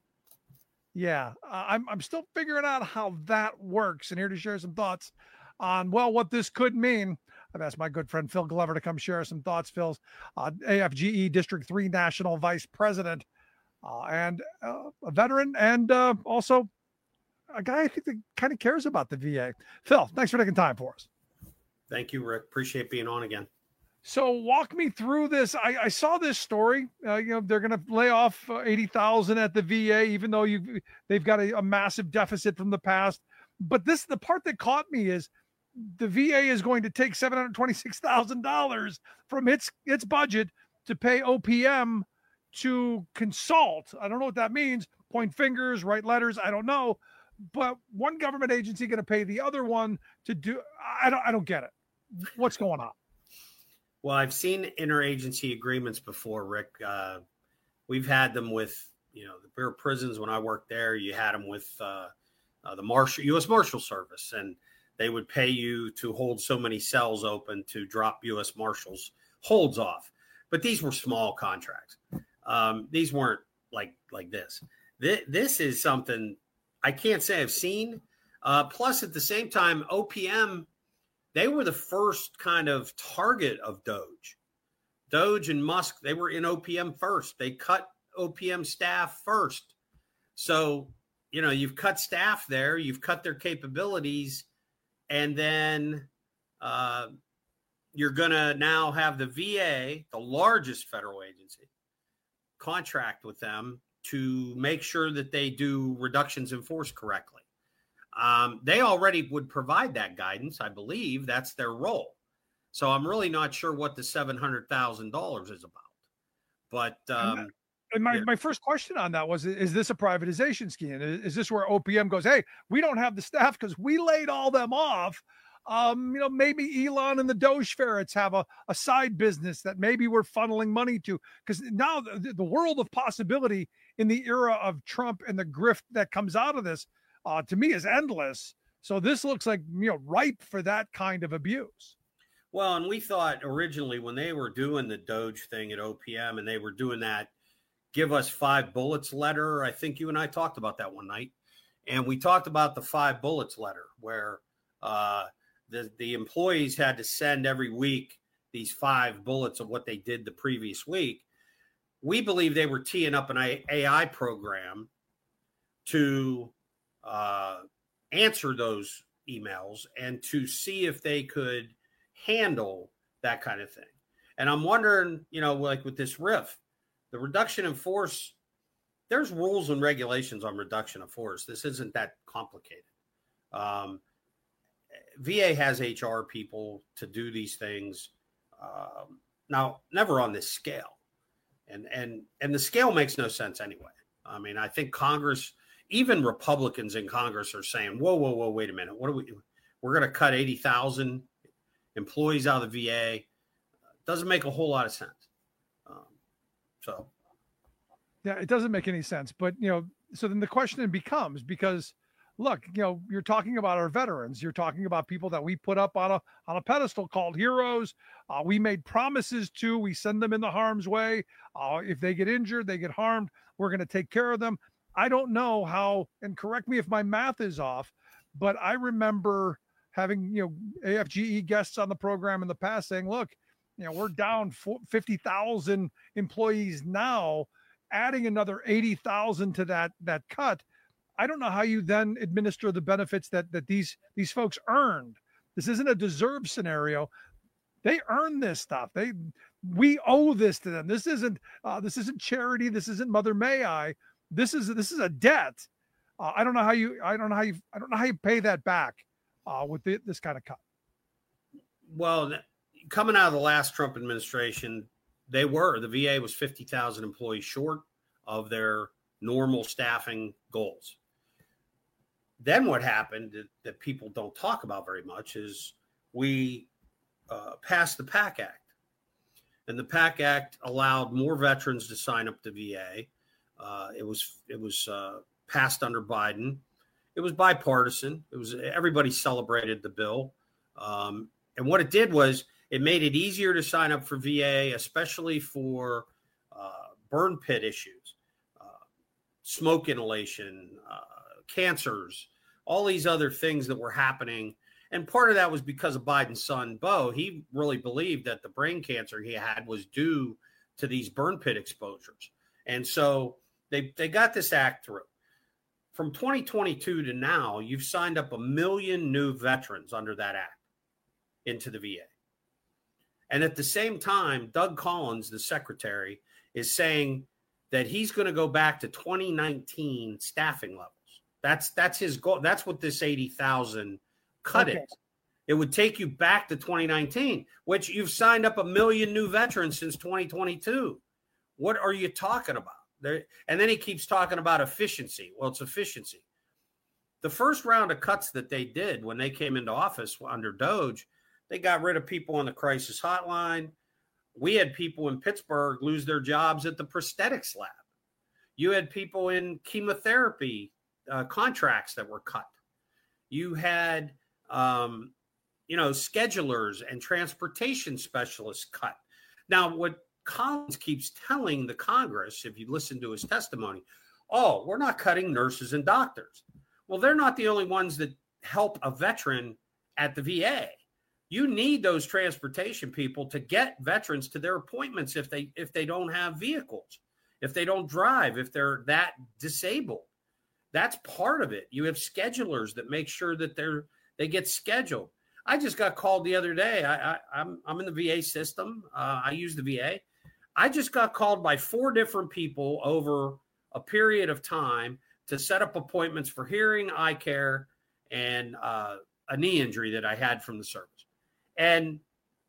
[SPEAKER 10] Yeah, I'm I'm still figuring out how that works, and here to share some thoughts on, well, what this could mean. I've asked my good friend Phil Glover to come share some thoughts. Phil's uh, A F G E District three National Vice President uh, and uh, a veteran, and uh, also a guy I think that kind of cares about the V A. Phil, thanks for taking time for us.
[SPEAKER 14] Thank you, Rick. Appreciate being on again.
[SPEAKER 10] So walk me through this. I, I saw this story. Uh, you know, they're going to lay off uh, eighty thousand at the V A, even though you they've got a, a massive deficit from the past. But this, the part that caught me is the V A is going to take seven hundred twenty-six thousand dollars from its its budget to pay O P M to consult. I don't know what that means. Point fingers, write letters. I don't know. But one government agency going to pay the other one to do. I don't. I don't get it. What's going on?
[SPEAKER 14] Well, I've seen interagency agreements before, Rick. Uh, we've had them with, you know, the Bureau of Prisons. When I worked there, you had them with uh, uh, the Marshal, U S Marshal Service, and they would pay you to hold so many cells open to drop U S Marshals holds off. But these were small contracts. Um, these weren't like like this. This, this is something I can't say I've seen. Uh, plus, at the same time, O P M, they were the first kind of target of Doge. Doge and Musk, they were in O P M first. They cut O P M staff first. So, you know, you've cut staff there, you've cut their capabilities, and then uh, you're going to now have the V A, the largest federal agency, contract with them to make sure that they do reductions in force correctly. Um, they already would provide that guidance. I believe that's their role. So I'm really not sure what the seven hundred thousand dollars is about. But um,
[SPEAKER 10] and my,
[SPEAKER 14] yeah.
[SPEAKER 10] my first question on that was, is this a privatization scheme? Is, is this where O P M goes, hey, we don't have the staff because we laid all them off. Um, you know, maybe Elon and the Doge ferrets have a, a side business that maybe we're funneling money to, because now the, the world of possibility in the era of Trump and the grift that comes out of this, uh, to me, is endless. So this looks like, you know, ripe for that kind of abuse.
[SPEAKER 14] Well, and we thought originally when they were doing the Doge thing at O P M and they were doing that give us five bullets letter, I think you and I talked about that one night. And we talked about the five bullets letter where uh, the, the employees had to send every week these five bullets of what they did the previous week. We believe they were teeing up an A I program to uh, answer those emails and to see if they could handle that kind of thing. And I'm wondering, you know, like with this R I F, the reduction in force, there's rules and regulations on reduction of force. This isn't that complicated. Um, V A has H R people to do these things. Um, now, never on this scale. And, and, and the scale makes no sense anyway. I mean, I think Congress, even Republicans in Congress are saying, whoa, whoa, whoa, wait a minute. What are we, we're going to cut eighty thousand employees out of the V A. Doesn't make a whole lot of sense. Um, so,
[SPEAKER 10] yeah, it doesn't make any sense. But, you know, so then the question becomes, because look, you know, you're talking about our veterans. You're talking about people that we put up on a on a pedestal called heroes. Uh, we made promises to. We send them into harm's way. Uh, if they get injured, they get harmed, we're going to take care of them. I don't know how, and correct me if my math is off, but I remember having, you know, A F G E guests on the program in the past saying, look, you know, we're down fifty thousand employees now, adding another eighty thousand to that, that cut. I don't know how you then administer the benefits that, that these, these folks earned. This isn't a deserved scenario. They earn this stuff. They, we owe this to them. This isn't, uh, this isn't charity. This isn't Mother May I. This is, this is a debt. Uh, I don't know how you, I don't know how you, I don't know how you pay that back uh, with the, this kind of cut.
[SPEAKER 14] Well, coming out of the last Trump administration, they were, the V A was fifty thousand employees short of their normal staffing goals. Then what happened that, that people don't talk about very much is we uh, passed the PACT Act. And the PACT Act allowed more veterans to sign up to V A. Uh, it was it was uh, passed under Biden. It was bipartisan. It was everybody celebrated the bill. Um, and what it did was it made it easier to sign up for V A, especially for uh, burn pit issues, uh, smoke inhalation, uh, cancers, all these other things that were happening. And part of that was because of Biden's son, Beau. He really believed that the brain cancer he had was due to these burn pit exposures. And so they, they got this act through. From twenty twenty-two to now, you've signed up a million new veterans under that act into the V A. And at the same time, Doug Collins, the secretary, is saying that he's going to go back to twenty nineteen staffing levels. That's that's his goal. That's what this eighty thousand cut
[SPEAKER 10] Okay.
[SPEAKER 14] is. It would take you back to twenty nineteen, which you've signed up a million new veterans since twenty twenty-two. What are you talking about? There, and then he keeps talking about efficiency. Well, it's efficiency. The first round of cuts that they did when they came into office under Doge, they got rid of people on the crisis hotline. We had people in Pittsburgh lose their jobs at the prosthetics lab. You had people in chemotherapy uh, contracts that were cut. You had, um, you know, schedulers and transportation specialists cut. Now, what Collins keeps telling the Congress, if you listen to his testimony, oh, we're not cutting nurses and doctors. Well, they're not the only ones that help a veteran at the V A. You need those transportation people to get veterans to their appointments if they if they don't have vehicles, if they don't drive, if they're that disabled. That's part of it. You have schedulers that make sure that they're they get scheduled. I just got called the other day. I, I, I'm I'm in the V A system. Uh, I use the V A. I just got called by four different people over a period of time to set up appointments for hearing, eye care, and uh, a knee injury that I had from the service. And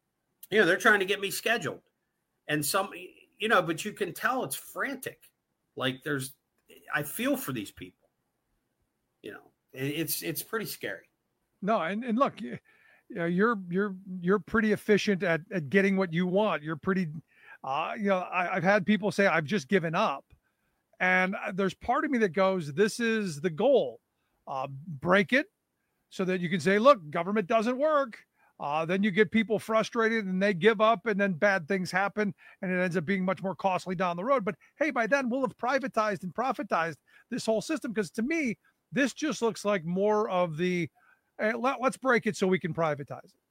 [SPEAKER 14] You know, they're trying to get me scheduled. And some, you know, but you can tell it's frantic. Like there's, I feel for these people. You know, it's it's pretty scary.
[SPEAKER 10] No, and, and look, you know, you're you're you're pretty efficient at, at getting what you want. You're pretty, uh, you know, I, I've had people say I've just given up, and there's part of me that goes, this is the goal, uh, break it, so that you can say, look, government doesn't work. Uh, then you get people frustrated and they give up, and then bad things happen, and it ends up being much more costly down the road. But hey, by then we'll have privatized and profitized this whole system, because to me, this just looks like more of the hey, let, let's break it so we can privatize it.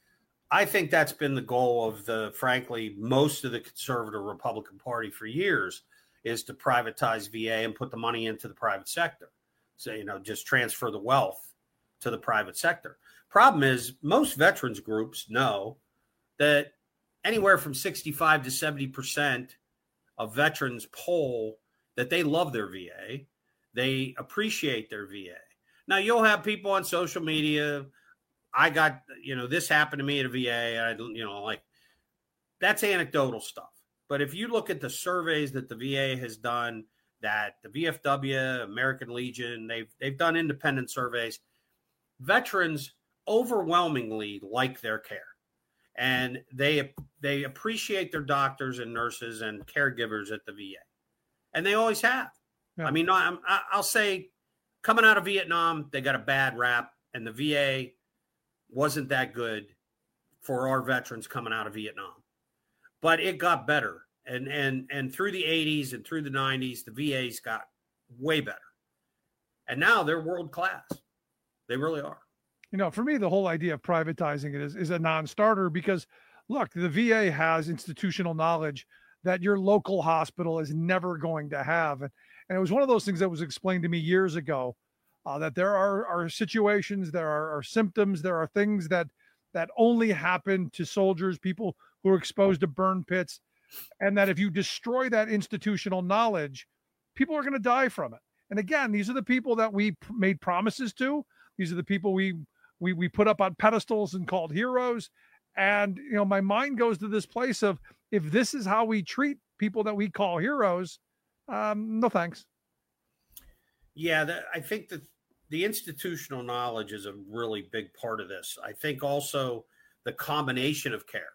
[SPEAKER 14] I think that's been the goal of the, frankly, most of the conservative Republican Party for years, is to privatize V A and put the money into the private sector. So, you know, just transfer the wealth to the private sector. Problem is, most veterans groups know that anywhere from sixty-five to seventy percent of veterans poll that they love their V A. They appreciate their V A. Now, you'll have people on social media, I got, you know, this happened to me at a V A. I, you know, like, that's anecdotal stuff. But if you look at the surveys that the V A has done, that the V F W, American Legion, they've they've done independent surveys, veterans overwhelmingly like their care, and they they appreciate their doctors and nurses and caregivers at the V A, and they always have. Yeah. I mean, I'm, I'll say, coming out of Vietnam, they got a bad rap, and the V A wasn't that good for our veterans coming out of Vietnam, but it got better, and and and through the eighties and through the nineties, the V As got way better, and now they're world class. They really are.
[SPEAKER 10] You know, for me, the whole idea of privatizing it is, is a non-starter, because, look, the V A has institutional knowledge that your local hospital is never going to have. And, and it was one of those things that was explained to me years ago, uh, that there are, are situations, there are, are symptoms, there are things that that only happen to soldiers, people who are exposed to burn pits, and that if you destroy that institutional knowledge, people are going to die from it. And again, these are the people that we p- made promises to. These are the people we we we put up on pedestals and called heroes. And, you know, my mind goes to this place of, if this is how we treat people that we call heroes, um, no thanks.
[SPEAKER 14] Yeah, that, I think that the institutional knowledge is a really big part of this. I think also the combination of care,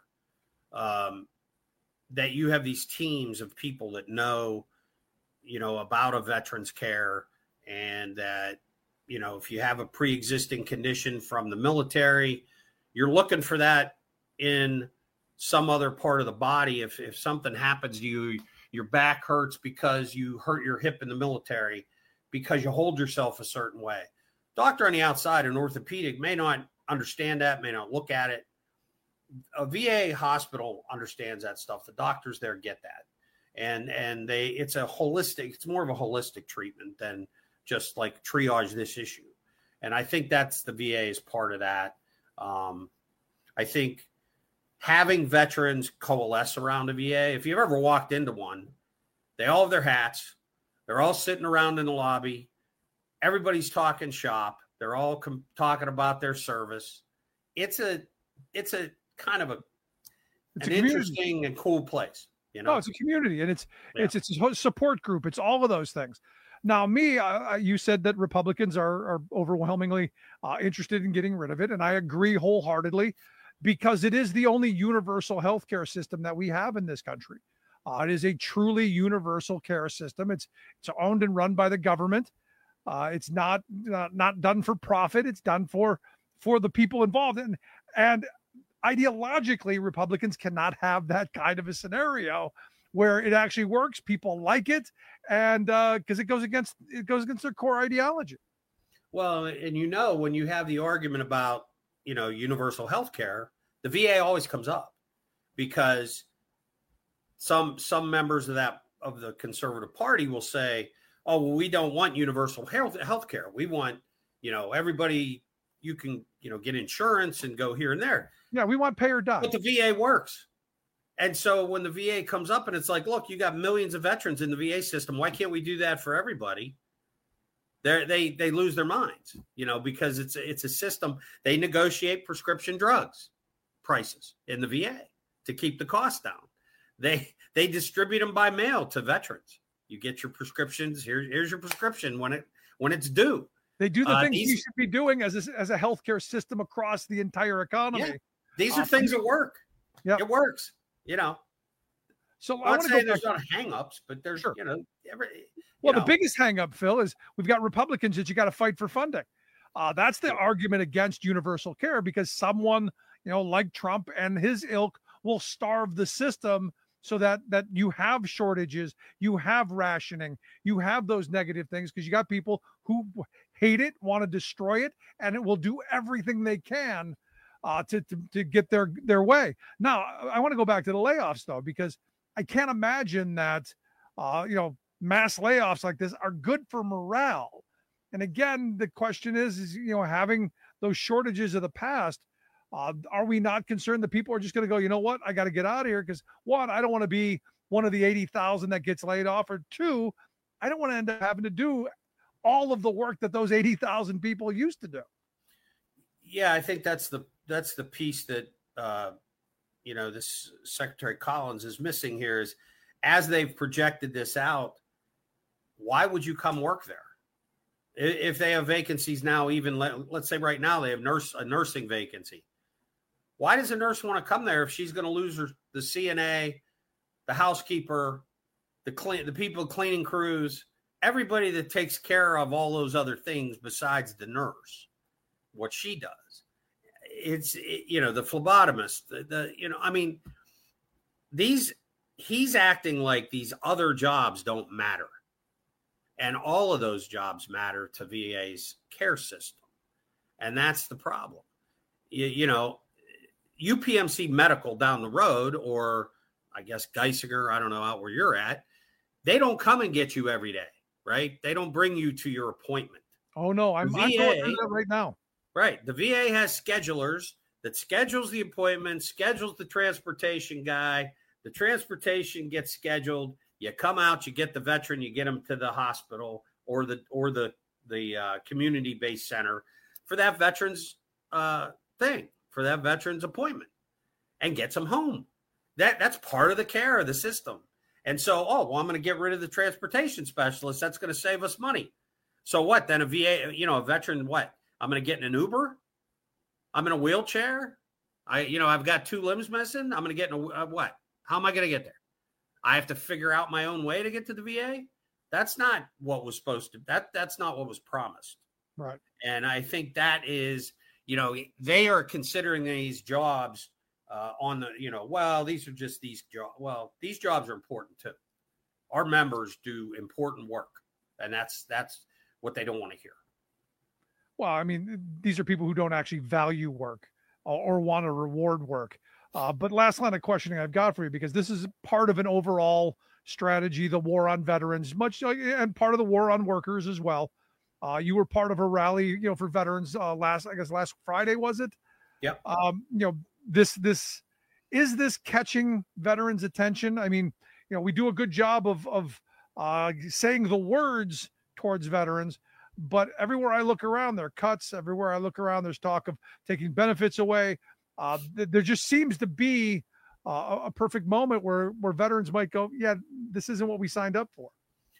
[SPEAKER 14] um, that you have these teams of people that know, you know, about a veteran's care, and that, you know, if you have a pre-existing condition from the military, you're looking for that in some other part of the body. If if something happens to you, your back hurts because you hurt your hip in the military, because you hold yourself a certain way. Doctor on the outside, an orthopedic, may not understand that, may not look at it. A V A hospital understands that stuff. The doctors there get that. And and they it's a holistic, it's more of a holistic treatment than just like triage this issue. And I think that's the V A is part of that. Um, I think having veterans coalesce around a V A, if you've ever walked into one, they all have their hats. They're all sitting around in the lobby. Everybody's talking shop. They're all com- talking about their service. It's a, it's a kind of a,
[SPEAKER 10] it's
[SPEAKER 14] an
[SPEAKER 10] a
[SPEAKER 14] interesting and cool place. You know,
[SPEAKER 10] no, it's a community, and it's
[SPEAKER 14] yeah.
[SPEAKER 10] it's it's a support group. It's all of those things. Now, me, uh, you said that Republicans are are overwhelmingly uh, interested in getting rid of it, and I agree wholeheartedly, because it is the only universal healthcare system that we have in this country. Uh, it is a truly universal care system. It's it's owned and run by the government. Uh, it's not uh, not done for profit. It's done for for the people involved, and and ideologically, Republicans cannot have that kind of a scenario where it actually works. People like it, and because uh, it goes against it goes against their core ideology.
[SPEAKER 14] Well, and you know, when you have the argument about, you know, universal health care, the V A always comes up, because some some members of that of the conservative party will say, oh, well, we don't want universal health health care. We want, you know, everybody, you can, you know, get insurance and go here and there.
[SPEAKER 10] Yeah, we want pay or die.
[SPEAKER 14] But the V A works. And so when the V A comes up and it's like, look, you got millions of veterans in the V A system. Why can't we do that for everybody? They they they lose their minds, you know, because it's it's a system. They negotiate prescription drugs. prices in the V A to keep the cost down. They they distribute them by mail to veterans. You get your prescriptions. Here, here's your prescription when it when it's due.
[SPEAKER 10] They do the
[SPEAKER 14] uh,
[SPEAKER 10] things
[SPEAKER 14] these,
[SPEAKER 10] you should be doing as a, as a healthcare system across the entire economy.
[SPEAKER 14] Yeah, these are uh, things that work.
[SPEAKER 10] Yeah,
[SPEAKER 14] it works. You know.
[SPEAKER 10] So
[SPEAKER 14] I'm
[SPEAKER 10] I
[SPEAKER 14] not
[SPEAKER 10] want to
[SPEAKER 14] saying
[SPEAKER 10] go
[SPEAKER 14] there's
[SPEAKER 10] back.
[SPEAKER 14] not hang-ups, but there's
[SPEAKER 10] Sure.
[SPEAKER 14] you know every. You
[SPEAKER 10] Well,
[SPEAKER 14] know.
[SPEAKER 10] the biggest hang up, Phil, is we've got Republicans that you got to fight for funding. Uh, that's the
[SPEAKER 14] Yeah.
[SPEAKER 10] argument against universal care, because someone, you know, like Trump and his ilk will starve the system so that that you have shortages, you have rationing, you have those negative things, because you got people who hate it, want to destroy it, and it will do everything they can uh, to, to to get their their way. Now, I want to go back to the layoffs, though, because I can't imagine that, uh, you know, mass layoffs like this are good for morale. And again, the question is, is, you know, having those shortages of the past, uh, are we not concerned that people are just going to go, you know what, I got to get out of here? Because one, I don't want to be one of the eighty thousand that gets laid off, or two, I don't want to end up having to do all of the work that those eighty thousand people used to do.
[SPEAKER 14] Yeah, I think that's the that's the piece that uh, you know, this Secretary Collins is missing here is, as they've projected this out, why would you come work there? If they have vacancies now, even let, let's say right now they have nurse a nursing vacancy. Why does a nurse want to come there if she's going to lose her, the C N A, the housekeeper, the clean, the people cleaning crews, everybody that takes care of all those other things besides the nurse, what she does? It's, it, you know, the phlebotomist, the, the, you know, I mean, these, he's acting like these other jobs don't matter. And all of those jobs matter to V A's care system. And that's the problem. You, you know, U P M C Medical down the road, or I guess Geisinger, I don't know out where you're at, they don't come and get you every day, right? They don't bring you to your appointment.
[SPEAKER 10] Oh, no, I'm, I'm going through that right now.
[SPEAKER 14] Right. The V A has schedulers that schedules the appointment, schedules the transportation guy. The transportation gets scheduled. You come out, you get the veteran, you get them to the hospital or the or the the uh, community-based center for that veteran's uh, thing, for that veteran's appointment, and gets them home. That that's part of the care of the system. And so, oh, well, I'm going to get rid of the transportation specialist. That's going to save us money. So what? Then a V A, you know, a veteran, what? I'm going to get in an Uber. I'm in a wheelchair. I, you know, I've got two limbs missing. I'm going to get in a uh, what? How am I going to get there? I have to figure out my own way to get to the V A. That's not what was supposed to, that that's not what was promised.
[SPEAKER 10] Right.
[SPEAKER 14] And I think that is, you know, they are considering these jobs uh, on the, you know, well, these are just these jobs. Well, these jobs are important too. Our members do important work, and that's, that's what they don't want to hear.
[SPEAKER 10] Well, I mean, these are people who don't actually value work or, or want to reward work. Uh, but last line of questioning I've got for you, because this is part of an overall strategy, the war on veterans, much like, and part of the war on workers as well. Uh, you were part of a rally, you know, for veterans uh, last, I guess last Friday, was it?
[SPEAKER 14] Yep.
[SPEAKER 10] Um, you know, this, this, is this catching veterans' attention? I mean, you know, we do a good job of, of uh, saying the words towards veterans, but everywhere I look around, there are cuts. Everywhere I look around, there's talk of taking benefits away. Uh, th- there just seems to be uh, a perfect moment where, where veterans might go, yeah, this isn't what we signed up for.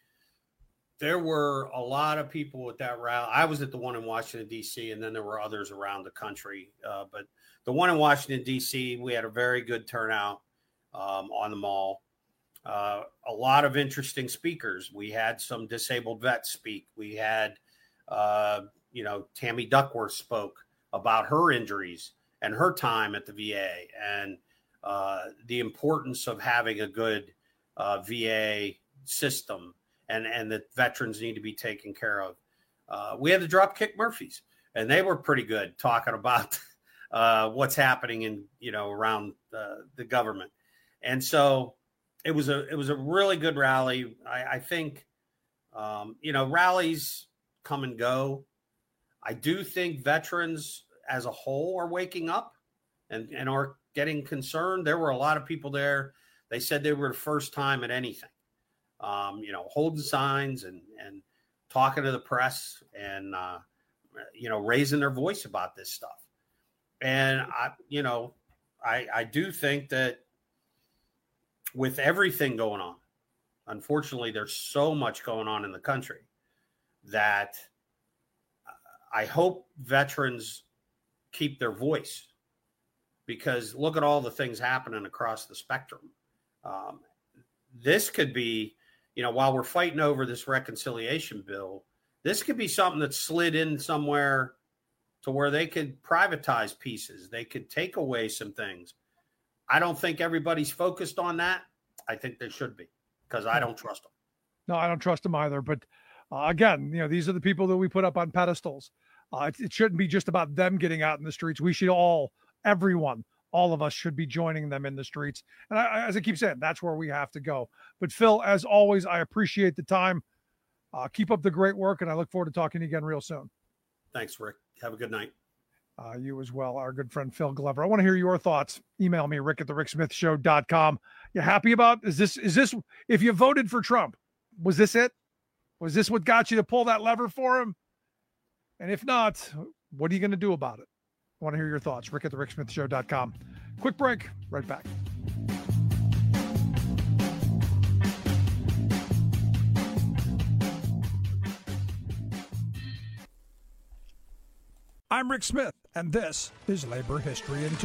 [SPEAKER 14] There were a lot of people at that rally. I was at the one in Washington, D C, and then there were others around the country. Uh, but the one in Washington, D C, we had a very good turnout um, on the mall. Uh, a lot of interesting speakers. We had some disabled vets speak. We had, uh, you know, Tammy Duckworth spoke about her injuries and her time at the V A and uh, the importance of having a good uh, V A system, and, and that veterans need to be taken care of. Uh, we had the Dropkick Murphys, and they were pretty good talking about uh, what's happening in, you know, around uh, the government. And so it was a, it was a really good rally. I, I think, um, you know, rallies come and go. I do think veterans as a whole are waking up and, and are getting concerned. There were a lot of people there. They said they were the first time at anything, um, you know, holding signs and, and talking to the press and, uh, you know, raising their voice about this stuff. And I, you know, I, I do think that with everything going on, unfortunately, there's so much going on in the country that I hope veterans keep their voice, because look at all the things happening across the spectrum. Um, this could be, you know, while we're fighting over this reconciliation bill, this could be something that slid in somewhere to where they could privatize pieces. They could take away some things. I don't think everybody's focused on that. I think they should be, because I don't trust them.
[SPEAKER 10] No, I don't trust them either. But uh, again, you know, these are the people that we put up on pedestals. Uh, it, it shouldn't be just about them getting out in the streets. We should all, everyone, all of us should be joining them in the streets. And I, as I keep saying, that's where we have to go. But Phil, as always, I appreciate the time. Uh, keep up the great work, and I look forward to talking to you again real soon.
[SPEAKER 14] Thanks, Rick. Have a good night.
[SPEAKER 10] Uh, you as well, our good friend Phil Glover. I want to hear your thoughts. Email me, rick at the rick smith show dot com. You happy about, is this, is this, if you voted for Trump, was this it? Was this what got you to pull that lever for him? And if not, what are you going to do about it? I want to hear your thoughts. rick at the rick smith show dot com. Quick break, right back. I'm Rick Smith, and this is Labor History in Two.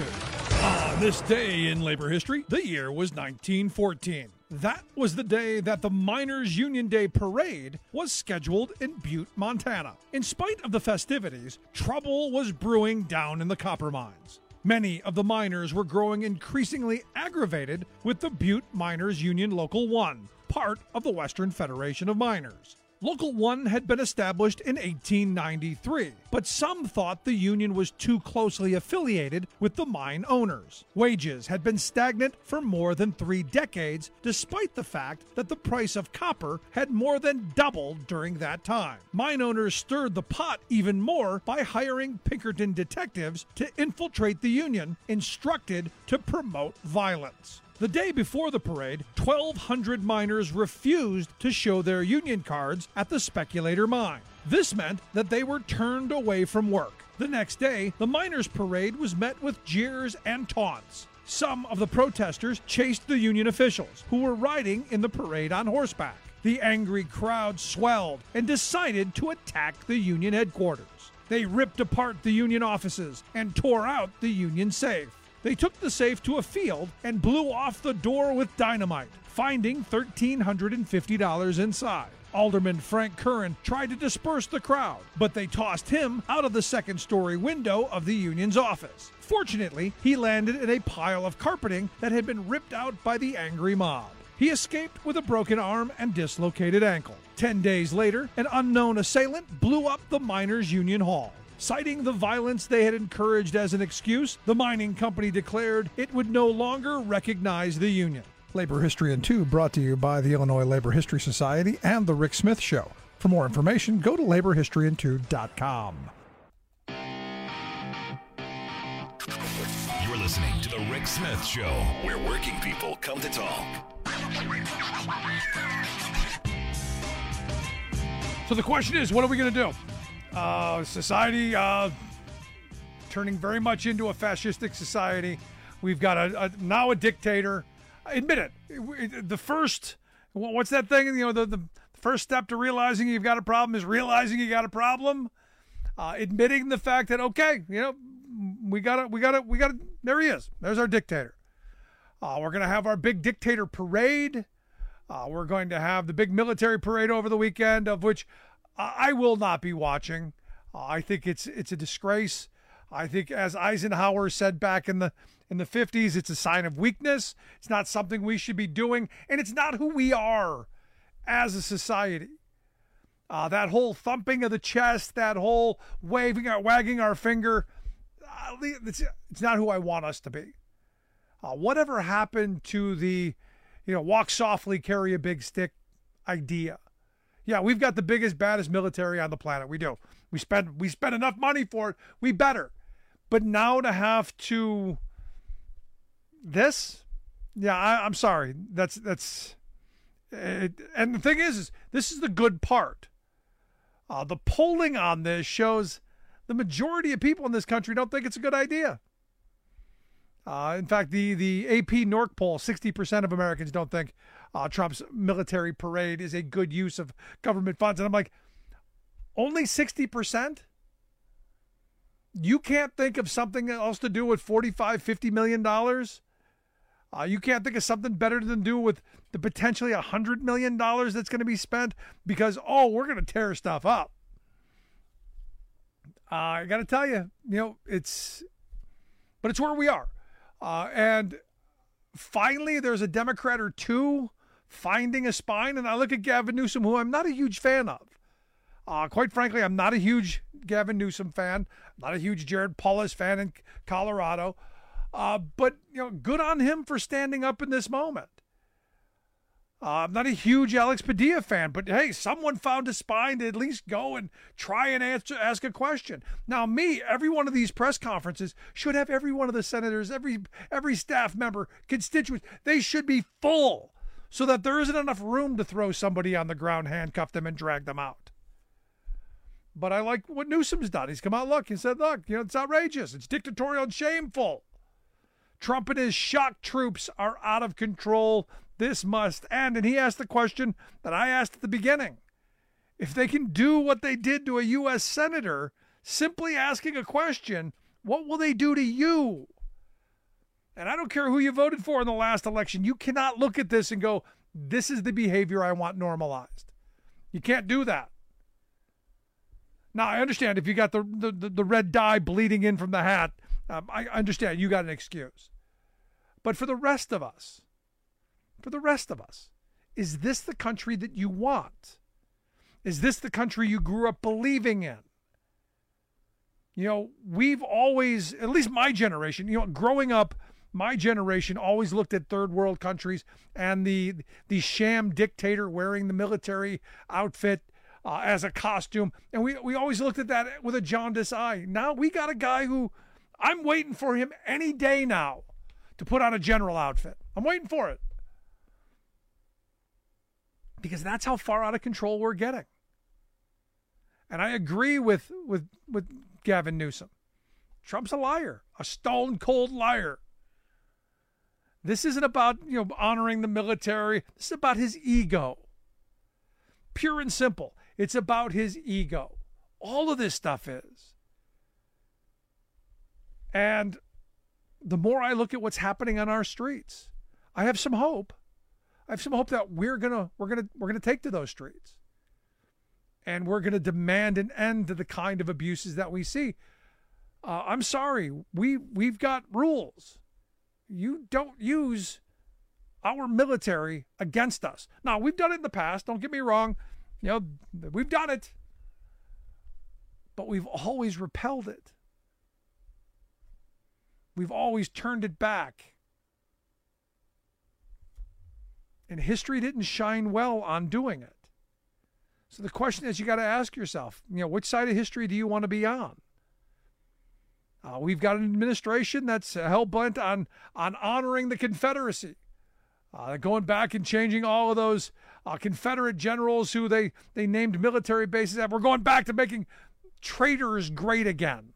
[SPEAKER 10] On this day in labor history, the year was nineteen fourteen. That was the day that the Miners' Union Day Parade was scheduled in Butte, Montana. In spite of the festivities, trouble was brewing down in the copper mines. Many of the miners were growing increasingly aggravated with the Butte Miners Union Local one, part of the Western Federation of Miners. Local one had been established in eighteen ninety-three, but some thought the union was too closely affiliated with the mine owners. Wages had been stagnant for more than three decades, despite the fact that the price of copper had more than doubled during that time. Mine owners stirred the pot even more by hiring Pinkerton detectives to infiltrate the union, instructed to promote violence. The day before the parade, twelve hundred miners refused to show their union cards at the Speculator Mine. This meant that they were turned away from work. The next day, the miners' parade was met with jeers and taunts. Some of the protesters chased the union officials, who were riding in the parade on horseback. The angry crowd swelled and decided to attack the union headquarters. They ripped apart the union offices and tore out the union safe. They took the safe to a field and blew off the door with dynamite, finding one thousand three hundred fifty dollars inside. Alderman Frank Curran tried to disperse the crowd, but they tossed him out of the second-story window of the union's office. Fortunately, he landed in a pile of carpeting that had been ripped out by the angry mob. He escaped with a broken arm and dislocated ankle. Ten days later, an unknown assailant blew up the miners' union hall. Citing the violence they had encouraged as an excuse, the mining company declared it would no longer recognize the union. Labor History in Two brought to you by the Illinois Labor History Society and The Rick Smith Show. For more information, go to labor history in two dot com.
[SPEAKER 9] You're listening to The Rick Smith Show, where working people come to talk.
[SPEAKER 10] So the question is, what are we going to do? Uh, society uh, turning very much into a fascistic society. We've got a, a now a dictator. Admit it. it. The first, what's that thing? You know, the, the first step to realizing you've got a problem is realizing you got a problem. Uh, admitting the fact that, okay, you know, we got to, we got to, we got to. There he is. There's our dictator. Uh, we're going to have our big dictator parade. Uh, we're going to have the big military parade over the weekend, of which I will not be watching. Uh, I think it's it's a disgrace. I think, as Eisenhower said back in the in the fifties, it's a sign of weakness. It's not something we should be doing, and it's not who we are as a society. Uh, that whole thumping of the chest, that whole waving, our, wagging our finger, uh, it's, it's not who I want us to be. Uh, whatever happened to the, you know, walk softly, carry a big stick idea? Yeah, we've got the biggest, baddest military on the planet. We do. We spend we spend enough money for it. We better. But now to have to this, yeah, I, I'm sorry. That's that's. It, and the thing is, is, this is the good part. Uh, the polling on this shows the majority of people in this country don't think it's a good idea. Uh, in fact, the, the A P Nork poll, sixty percent of Americans don't think uh, Trump's military parade is a good use of government funds. And I'm like, only sixty percent? You can't think of something else to do with forty-five, fifty million dollars? Uh, you can't think of something better than do with the potentially one hundred million dollars that's going to be spent because, oh, we're going to tear stuff up. Uh, I got to tell you, you know, it's, but it's where we are. Uh, and finally, there's a Democrat or two finding a spine. And I look at Gavin Newsom, who I'm not a huge fan of. Uh, quite frankly, I'm not a huge Gavin Newsom fan. I'm not a huge Jared Polis fan in Colorado. Uh, but, you know, good on him for standing up in this moment. Uh, I'm not a huge Alex Padilla fan, but hey, someone found a spine to at least go and try and answer, ask a question. Now, me, every one of these press conferences should have every one of the senators, every every staff member, constituent, they should be full so that there isn't enough room to throw somebody on the ground, handcuff them, and drag them out. But I like what Newsom's done. He's come out, look, he said, look, you know, it's outrageous. It's dictatorial and shameful. Trump and his shock troops are out of control. This must end. And he asked the question that I asked at the beginning. If they can do what they did to a U S senator, simply asking a question, what will they do to you? And I don't care who you voted for in the last election. You cannot look at this and go, this is the behavior I want normalized. You can't do that. Now, I understand if you got the, the, the red dye bleeding in from the hat, um, I understand you got an excuse. But for the rest of us, for the rest of us, is this the country that you want? Is this the country you grew up believing in? You know, we've always, at least my generation, you know, growing up, my generation always looked at third world countries and the the sham dictator wearing the military outfit uh, as a costume. And we, we always looked at that with a jaundiced eye. Now we got a guy who, I'm waiting for him any day now to put on a general outfit. I'm waiting for it. Because that's how far out of control we're getting. And I agree with, with, with Gavin Newsom. Trump's a liar, a stone cold liar. This isn't about, you know, honoring the military. This is about his ego. Pure and simple. It's about his ego. All of this stuff is. And the more I look at what's happening on our streets, I have some hope. I have some hope that we're gonna we're gonna we're gonna take to those streets, and we're gonna demand an end to the kind of abuses that we see. Uh, I'm sorry, we we've got rules. You don't use our military against us. Now, we've done it in the past. Don't get me wrong. You know, we've done it, but we've always repelled it. We've always turned it back. And history didn't shine well on doing it. So the question is, you got to ask yourself, you know, which side of history do you want to be on? Uh, we've got an administration that's hell-bent on, on honoring the Confederacy. Uh, going back and changing all of those uh, Confederate generals who they, they named military bases at. We're going back to making traitors great again.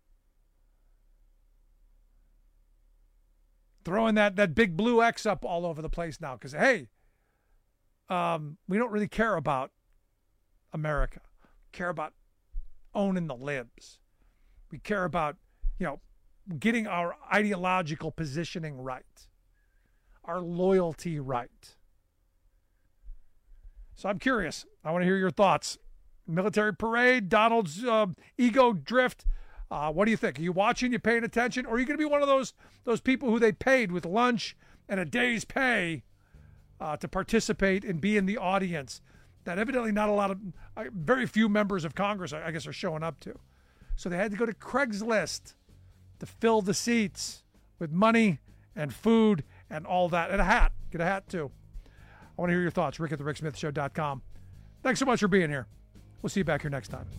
[SPEAKER 10] Throwing that, that big blue X up all over the place now because, hey, um, we don't really care about America. We care about owning the libs. We care about, you know, getting our ideological positioning right, our loyalty right. So I'm curious. I want to hear your thoughts. Military parade, Donald's uh, ego drift. Uh, what do you think? Are you watching? You paying attention? Or are you going to be one of those those people who they paid with lunch and a day's pay uh, to participate and be in the audience that evidently not a lot of, uh, very few members of Congress, I guess, are showing up to. So they had to go to Craigslist to fill the seats with money and food and all that. And a hat. Get a hat, too. I want to hear your thoughts. Rick at the Rick Smith Show dot com. Thanks so much for being here. We'll see you back here next time.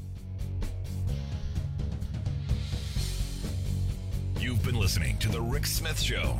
[SPEAKER 9] You've been listening to The Rick Smith Show.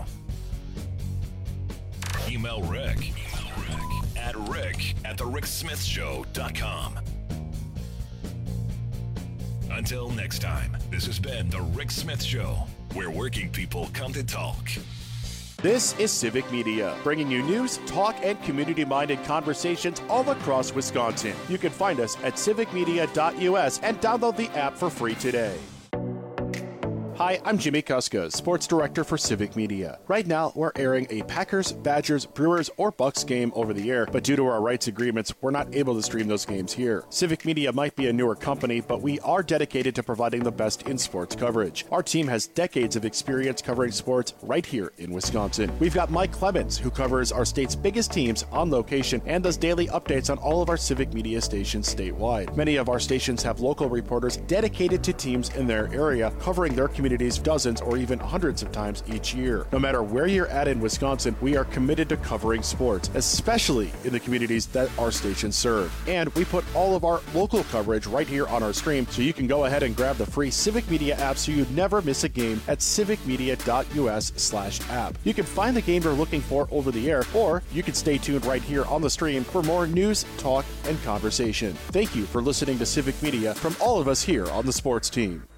[SPEAKER 9] Email Rick, Email Rick at rick at the rick smith show dot com. Until next time, this has been The Rick Smith Show. where working people come to talk.
[SPEAKER 1] This is Civic Media, bringing you news, talk, and community-minded conversations all across Wisconsin. You can find us at civic media dot U S and download the app for free today. Hi, I'm Jimmy Kuska, Sports Director for Civic Media. Right now, we're airing a Packers, Badgers, Brewers, or Bucks game over the air, but due to our rights agreements, we're not able to stream those games here. Civic Media might be a newer company, but we are dedicated to providing the best in sports coverage. Our team has decades of experience covering sports right here in Wisconsin. We've got Mike Clemens, who covers our state's biggest teams on location and does daily updates on all of our Civic Media stations statewide. Many of our stations have local reporters dedicated to teams in their area, covering their community dozens or even hundreds of times each year. No matter where you're at in Wisconsin, we are committed to covering sports, especially in the communities that our stations serve. And we put all of our local coverage right here on our stream, so you can go ahead and grab the free Civic Media app so you never miss a game at civic media dot U S slash app. You can find the game you're looking for over the air, or you can stay tuned right here on the stream for more news, talk, and conversation. Thank you for listening to Civic Media from all of us here on the sports team.